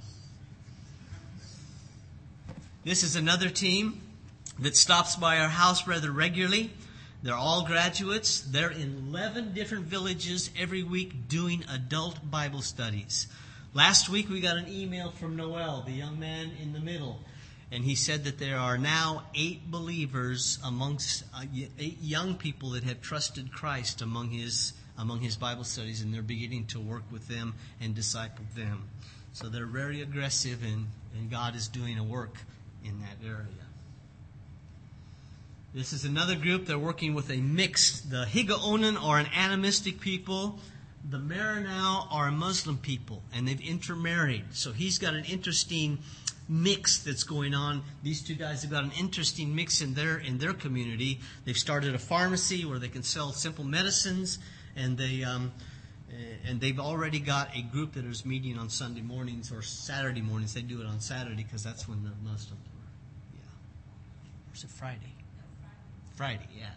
S4: This is another team that stops by our house rather regularly. They're all graduates. They're in 11 different villages every week doing adult Bible studies. Last week we got an email from Noel, the young man in the middle, and he said that there are now 8 believers amongst 8 young people that have trusted Christ among his Bible studies, and they're beginning to work with them and disciple them. So they're very aggressive, and God is doing a work in that area. This is another group. They're working with a mix. The Higaonon are an animistic people. The Maranao are a Muslim people, and they've intermarried. So he's got an interesting mix that's going on. These two guys have got an interesting mix in their community. They've started a pharmacy where they can sell simple medicines, and And they've already got a group that is meeting on Sunday mornings or Saturday mornings. They do it on Saturday because that's when the Muslims were. Yeah. Or is it Friday? Friday, yeah.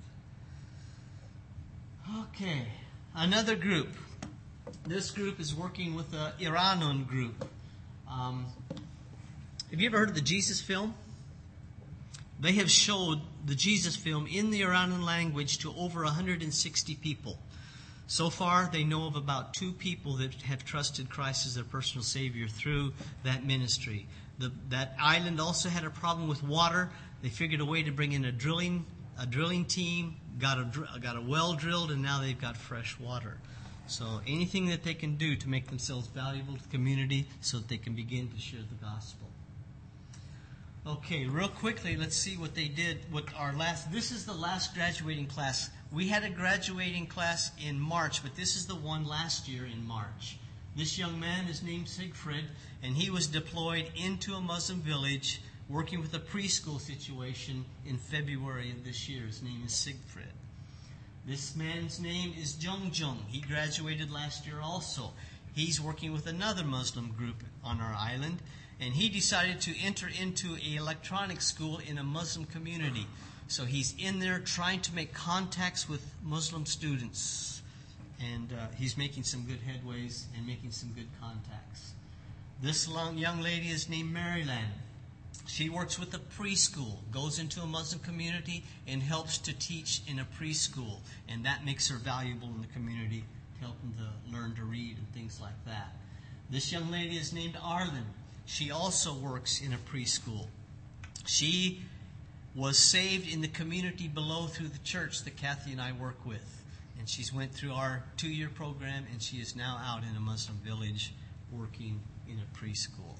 S4: Okay. Another group. This group is working with the Iranian group. Have you ever heard of the Jesus film? They have showed the Jesus film in the Iranian language to over 160 people. So far, they know of about 2 people that have trusted Christ as their personal Savior through that ministry. That island also had a problem with water. They figured a way to bring in a drilling team, got a well drilled, and now they've got fresh water. So anything that they can do to make themselves valuable to the community so that they can begin to share the gospel. Okay, real quickly, let's see what they did. This is the last graduating class. We had a graduating class in March, but this is the one last year in March. This young man is named Siegfried, and he was deployed into a Muslim village working with a preschool situation in February of this year. His name is Siegfried. This man's name is Jung. He graduated last year also. He's working with another Muslim group on our island, and he decided to enter into an electronics school in a Muslim community. So he's in there trying to make contacts with Muslim students. And he's making some good headways and making some good contacts. This young lady is named Maryland. She works with a preschool, goes into a Muslim community, and helps to teach in a preschool. And that makes her valuable in the community, helping to learn to read and things like that. This young lady is named Arlen. She also works in a preschool. She was saved in the community below through the church that Kathy and I work with. And she's went through our 2-year program, and she is now out in a Muslim village working in a preschool.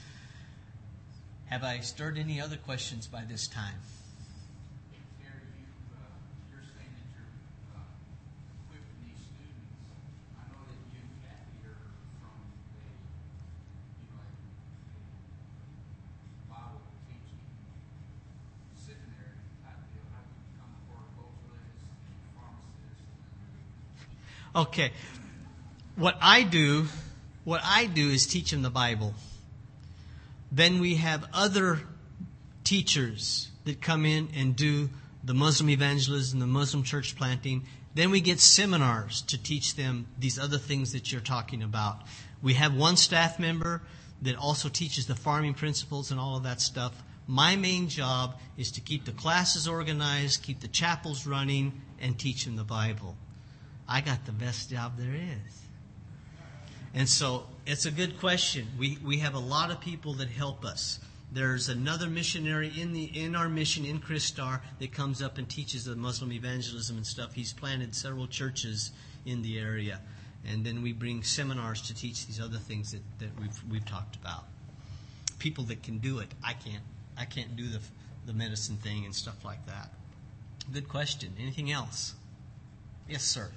S4: Have I stirred any other questions by this time?
S6: Terry, you're saying that you're equipping these students. I know that you and Kathy are from a Bible teaching seminary type deal. How do you become a horticulturalist, pharmacist?
S4: Okay. What I do is teach them the Bible. Then we have other teachers that come in and do the Muslim evangelism, the Muslim church planting. Then we get seminars to teach them these other things that you're talking about. We have one staff member that also teaches the farming principles and all of that stuff. My main job is to keep the classes organized, keep the chapels running, and teach them the Bible. I got the best job there is. And so it's a good question. We have a lot of people that help us. There's another missionary in our mission in Christar that comes up and teaches the Muslim evangelism and stuff. He's planted several churches in the area. And then we bring seminars to teach these other things that we've talked about. People that can do it. I can't do the medicine thing and stuff like that. Good question. Anything else? Yes, sir.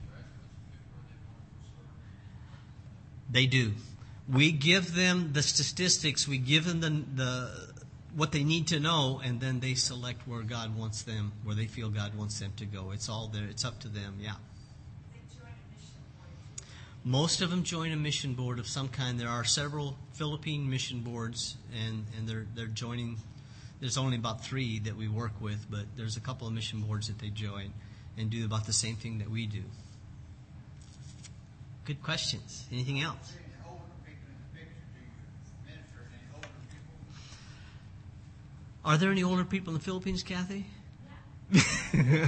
S4: They do. We give them the statistics. We give them the what they need to know, and then they select where God wants them, where they feel God wants them to go. It's all there. It's up to them. Yeah. Most of them join a mission board of some kind. There are several Philippine mission boards, and they're joining. There's only about 3 that we work with, but there's a couple of mission boards that they join and do about the same thing that we do. Good questions. Anything else? Are there any older people in the Philippines, Kathy? Yeah.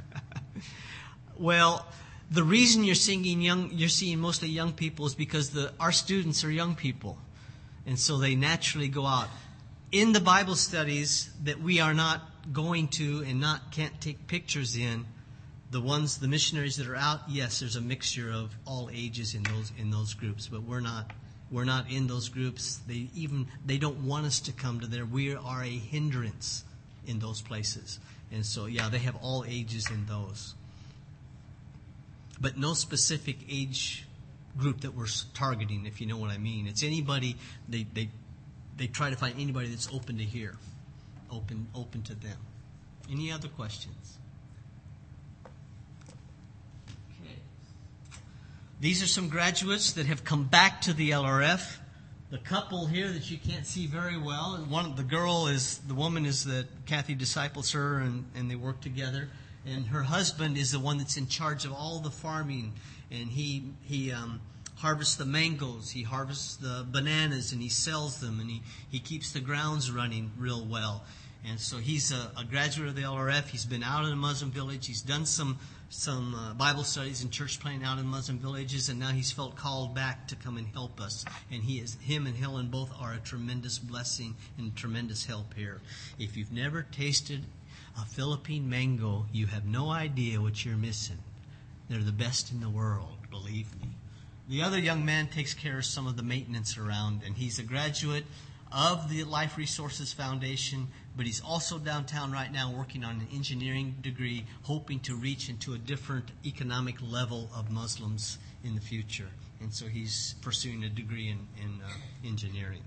S4: Well, the reason you're seeing mostly young people is because our students are young people. And so they naturally go out. In the Bible studies that we are not going to and can't take pictures in, the missionaries that are out, yes, there's a mixture of all ages in those groups, but we're not in those groups. They don't want us to come to there. We are a hindrance in those places. And so, yeah, they have all ages in those. But no specific age group that we're targeting, if you know what I mean. It's anybody, they try to find anybody that's open to hear, open to them. Any other questions? Okay. These are some graduates that have come back to the LRF. The couple here that you can't see very well, the woman is that Kathy disciples her and they work together. And her husband is the one that's in charge of all the farming. And he harvests the mangoes, he harvests the bananas, and he sells them, and he keeps the grounds running real well. And so he's a graduate of the LRF. He's been out in a Muslim village. He's done some Bible studies and church planting out in Muslim villages, and now he's felt called back to come and help us. And him and Helen both are a tremendous blessing and tremendous help here. If you've never tasted a Philippine mango, you have no idea what you're missing. They're the best in the world, believe me. The other young man takes care of some of the maintenance around, and he's a graduate of the Life Resources Foundation, but he's also downtown right now working on an engineering degree, hoping to reach into a different economic level of Muslims in the future. And so he's pursuing a degree in engineering.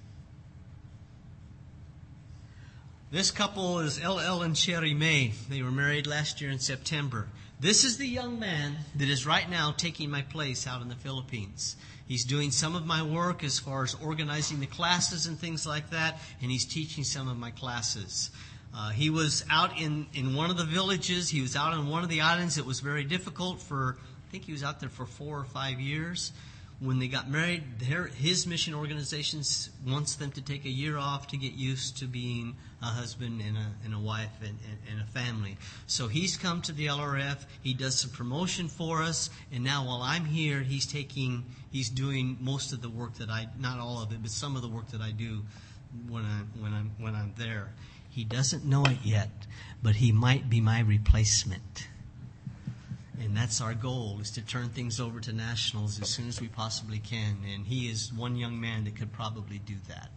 S4: This couple is LL and Sherry May. They were married last year in September. This is the young man that is right now taking my place out in the Philippines. He's doing some of my work as far as organizing the classes and things like that, and he's teaching some of my classes. He was out in one of the villages. He was out on one of the islands. It was very difficult I think he was out there for 4 or 5 years. When they got married, his mission organizations wants them to take a year off to get used to being a husband and a wife and a family. So he's come to the LRF. He does some promotion for us, and now while I'm here, he's doing most of the work that not all of it, but some of the work that I do when I'm there. He doesn't know it yet, but he might be my replacement. And that's our goal, is to turn things over to nationals as soon as we possibly can. And he is one young man that could probably do that.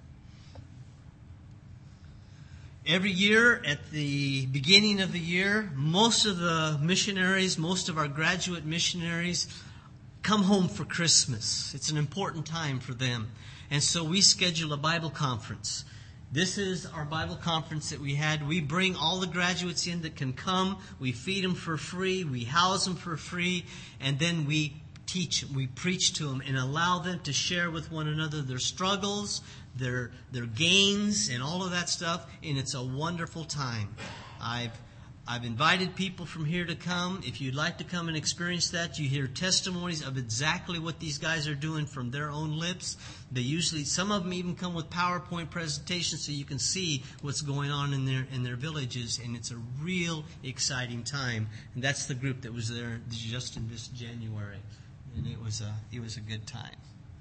S4: Every year, at the beginning of the year, most of the missionaries, most of our graduate missionaries come home for Christmas. It's an important time for them. And so we schedule a Bible conference. This is our Bible conference that we had. We bring all the graduates in that can come. We feed them for free. We house them for free. And then we preach to them and allow them to share with one another their struggles, their gains, and all of that stuff. And it's a wonderful time. I've invited people from here to come. If you'd like to come and experience that, you hear testimonies of exactly what these guys are doing from their own lips. Some of them even come with PowerPoint presentations so you can see what's going on in their villages, and it's a real exciting time. And that's the group that was there just in this January, and it was a good time.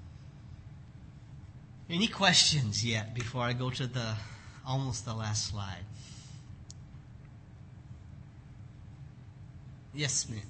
S4: Any questions yet before I go to almost the last slide? Yes, ma'am.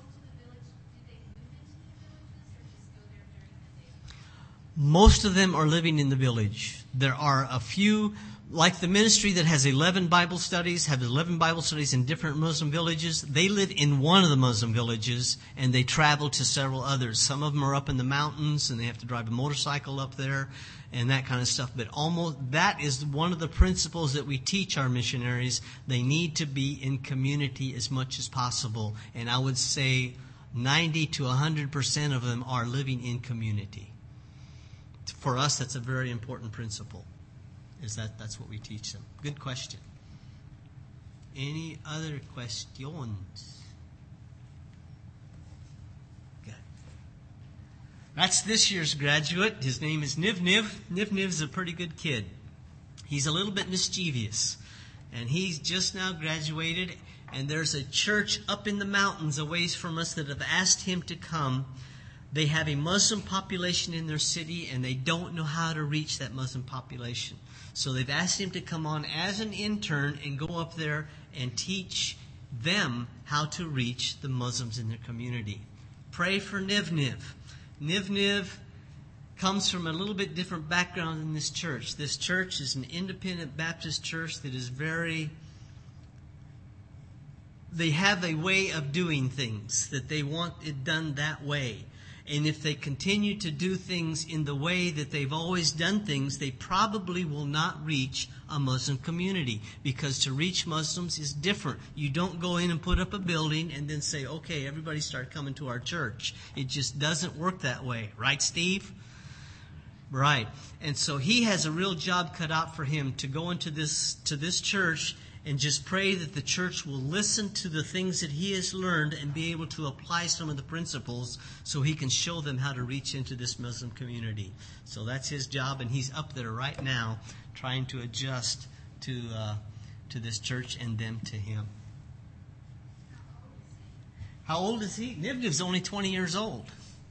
S4: Most of them are living in the village. There are a few, like the ministry that has 11 Bible studies, have 11 Bible studies in different Muslim villages. They live in one of the Muslim villages, and they travel to several others. Some of them are up in the mountains, and they have to drive a motorcycle up there and that kind of stuff. But that is one of the principles that we teach our missionaries. They need to be in community as much as possible. And I would say 90 to 100% of them are living in community. For us, that's a very important principle. That's what we teach them. Good question. Any other questions? Good. That's this year's graduate. His name is Niv Niv. Niv Niv's a pretty good kid. He's a little bit mischievous. And he's just now graduated. And there's a church up in the mountains a ways from us that have asked him to come. They have a Muslim population in their city, and they don't know how to reach that Muslim population. So they've asked him to come on as an intern and go up there and teach them how to reach the Muslims in their community. Pray for Niv Niv. Niv Niv comes from a little bit different background than this church. This church is an independent Baptist church that is they have a way of doing things that they want it done that way. And if they continue to do things in the way that they've always done things, they probably will not reach a Muslim community. Because to reach Muslims is different. You don't go in and put up a building and then say, okay, everybody start coming to our church. It just doesn't work that way. Right, Steve? Right. And so he has a real job cut out for him to go into this church and just pray that the church will listen to the things that he has learned and be able to apply some of the principles so he can show them how to reach into this Muslim community. So that's his job, and he's up there right now trying to adjust to this church and them to him. How old is he? Nivniv's only 20 years old.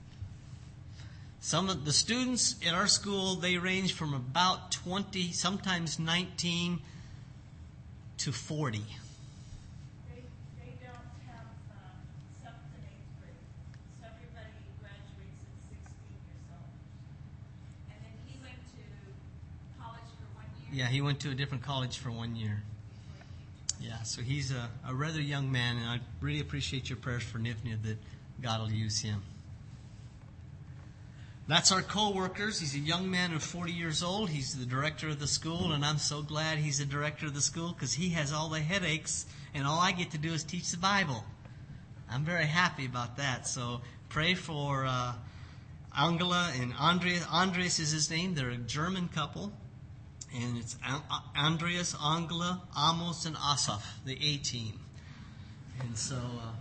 S4: Some of the students at our school, they range from about 20, sometimes 19, to 40.
S5: They don't have 7th and 8th grade. So everybody graduates at 16 years old. And then he went to college for 1 year.
S4: Yeah, he went to a different college for 1 year. Yeah, so he's a rather young man, and I really appreciate your prayers for Nivniv that God will use him. That's our co-workers. He's a young man of 40 years old. He's the director of the school, and I'm so glad he's the director of the school because he has all the headaches, and all I get to do is teach the Bible. I'm very happy about that. So pray for Angela and Andreas. Andreas is his name. They're a German couple, and it's Andreas, Angela, Amos, and Asaf, the A-team. And so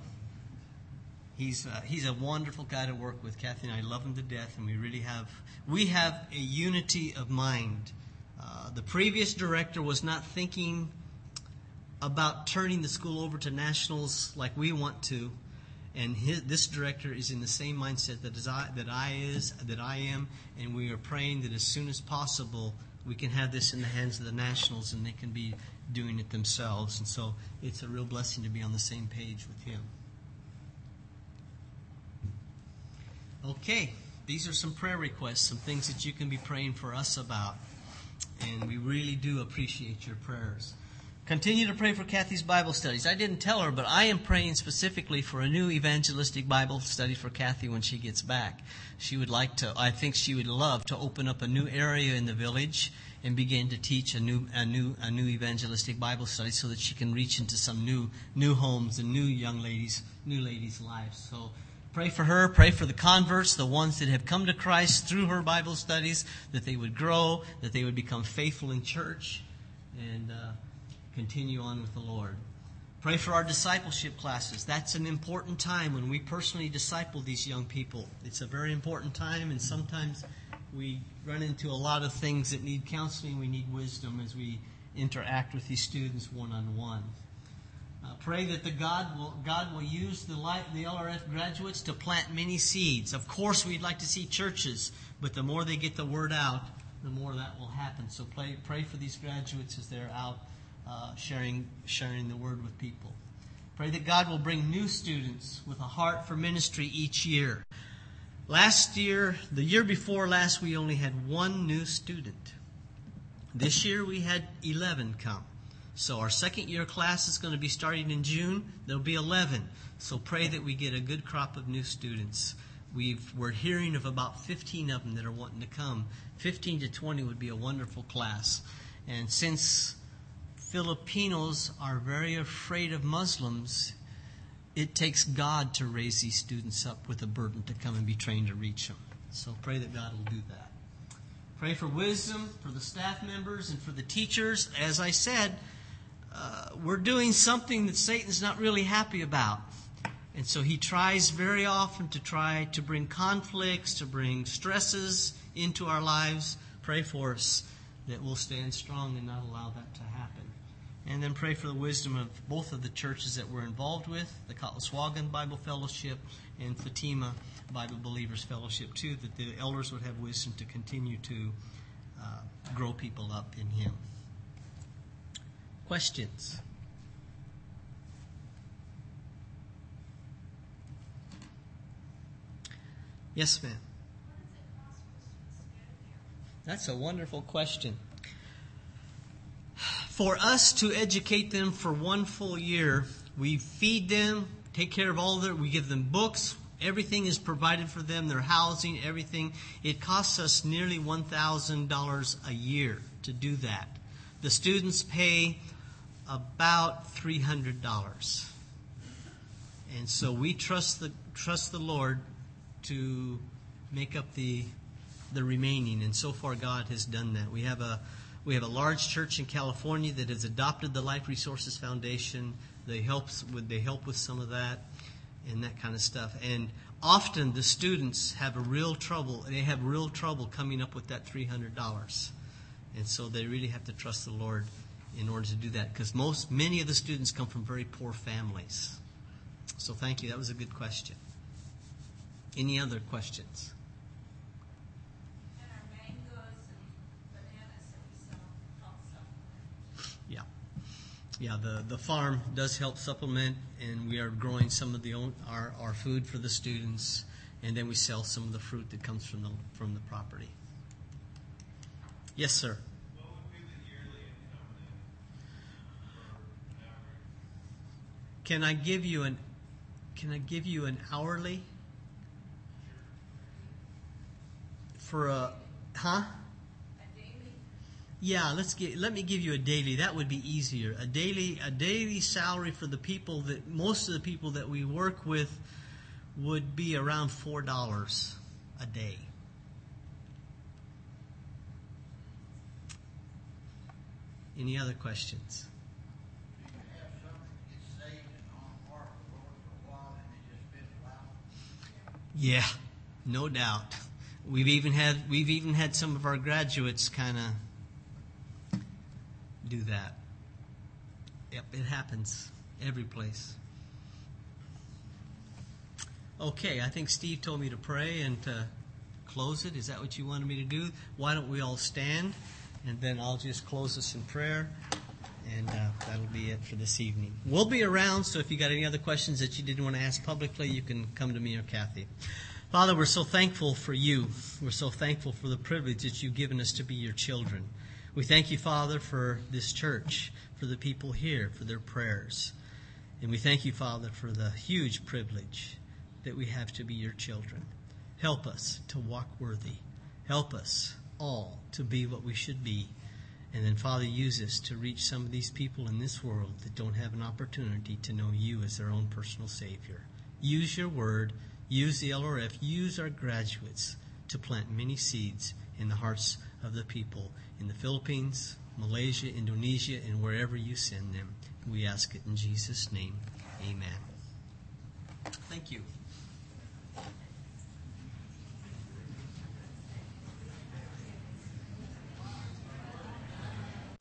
S4: he's a wonderful guy to work with. Kathy and I love him to death, and we have a unity of mind. The previous director was not thinking about turning the school over to nationals like we want to, and this director is in the same mindset that I am, and we are praying that as soon as possible we can have this in the hands of the nationals and they can be doing it themselves. And so it's a real blessing to be on the same page with him. Okay, these are some prayer requests, some things that you can be praying for us about. And we really do appreciate your prayers. Continue to pray for Kathy's Bible studies. I didn't tell her, but I am praying specifically for a new evangelistic Bible study for Kathy when she gets back. I think she would love to open up a new area in the village and begin to teach a new evangelistic Bible study so that she can reach into some new homes and new ladies' lives. So pray for her, pray for the converts, the ones that have come to Christ through her Bible studies, that they would grow, that they would become faithful in church, and continue on with the Lord. Pray for our discipleship classes. That's an important time when we personally disciple these young people. It's a very important time, and sometimes we run into a lot of things that need counseling. We need wisdom as we interact with these students one-on-one. Pray that God will use the LRF graduates to plant many seeds. Of course, we'd like to see churches, but the more they get the word out, the more that will happen. So pray for these graduates as they're out sharing the word with people. Pray that God will bring new students with a heart for ministry each year. Last year, the year before last, we only had one new student. This year we had 11 come. So our second year class is going to be starting in June. There'll be 11. So pray that we get a good crop of new students. We're hearing of about 15 of them that are wanting to come. 15 to 20 would be a wonderful class. And since Filipinos are very afraid of Muslims, it takes God to raise these students up with a burden to come and be trained to reach them. So pray that God will do that. Pray for wisdom for the staff members and for the teachers. As I said, we're doing something that Satan's not really happy about. And so he tries very often to bring conflicts, to bring stresses into our lives. Pray for us that we'll stand strong and not allow that to happen. And then pray for the wisdom of both of the churches that we're involved with, the Katlaswagan Bible Fellowship and Fatima Bible Believers Fellowship too, that the elders would have wisdom to continue to grow people up in Him. Questions? Yes, ma'am. That's a wonderful question. For us to educate them for one full year, we feed them, take care of we give them books, Everything is provided for them, their housing, everything. It costs us nearly $1,000 a year to do that. The students pay about $300. And so we trust the Lord to make up the remaining, and so far God has done that. We have a large church in California that has adopted the Life Resources Foundation. They help with some of that and that kind of stuff. And often the students have real trouble coming up with that $300. And so they really have to trust the Lord in order to do that, because many of the students come from very poor families. So thank you. That was a good question. Any other questions?
S5: And our mangoes and bananas that we sell also.
S4: Yeah, the farm does help supplement, and we are growing some of our food for the students, and then we sell some of the fruit that comes from the property. Yes, sir.
S3: What would be the yearly income then for an average?
S4: Can I give you an hourly? For a
S5: A daily?
S4: Yeah, let me give you a daily. That would be easier. A daily salary for the people most of the people that we work with would be around $4 a day. Any other questions?
S6: Do you have something that gets saved and on the mark of the Lord for a while and it just fizzles out?
S4: Yeah, no doubt. We've even had some of our graduates kind of do that. Yep, it happens every place. Okay, I think Steve told me to pray and to close it. Is that what you wanted me to do? Why don't we all stand, and then I'll just close us in prayer, and that'll be it for this evening. We'll be around, so if you got any other questions that you didn't want to ask publicly, you can come to me or Kathy. Father, we're so thankful for you. We're so thankful for the privilege that you've given us to be your children. We thank you, Father, for this church, for the people here, for their prayers. And we thank you, Father, for the huge privilege that we have to be your children. Help us to walk worthy. Help us all to be what we should be. And then, Father, use us to reach some of these people in this world that don't have an opportunity to know you as their own personal Savior. Use your word. Use the LRF, use our graduates to plant many seeds in the hearts of the people in the Philippines, Malaysia, Indonesia, and wherever you send them. We ask it in Jesus' name. Amen. Thank you.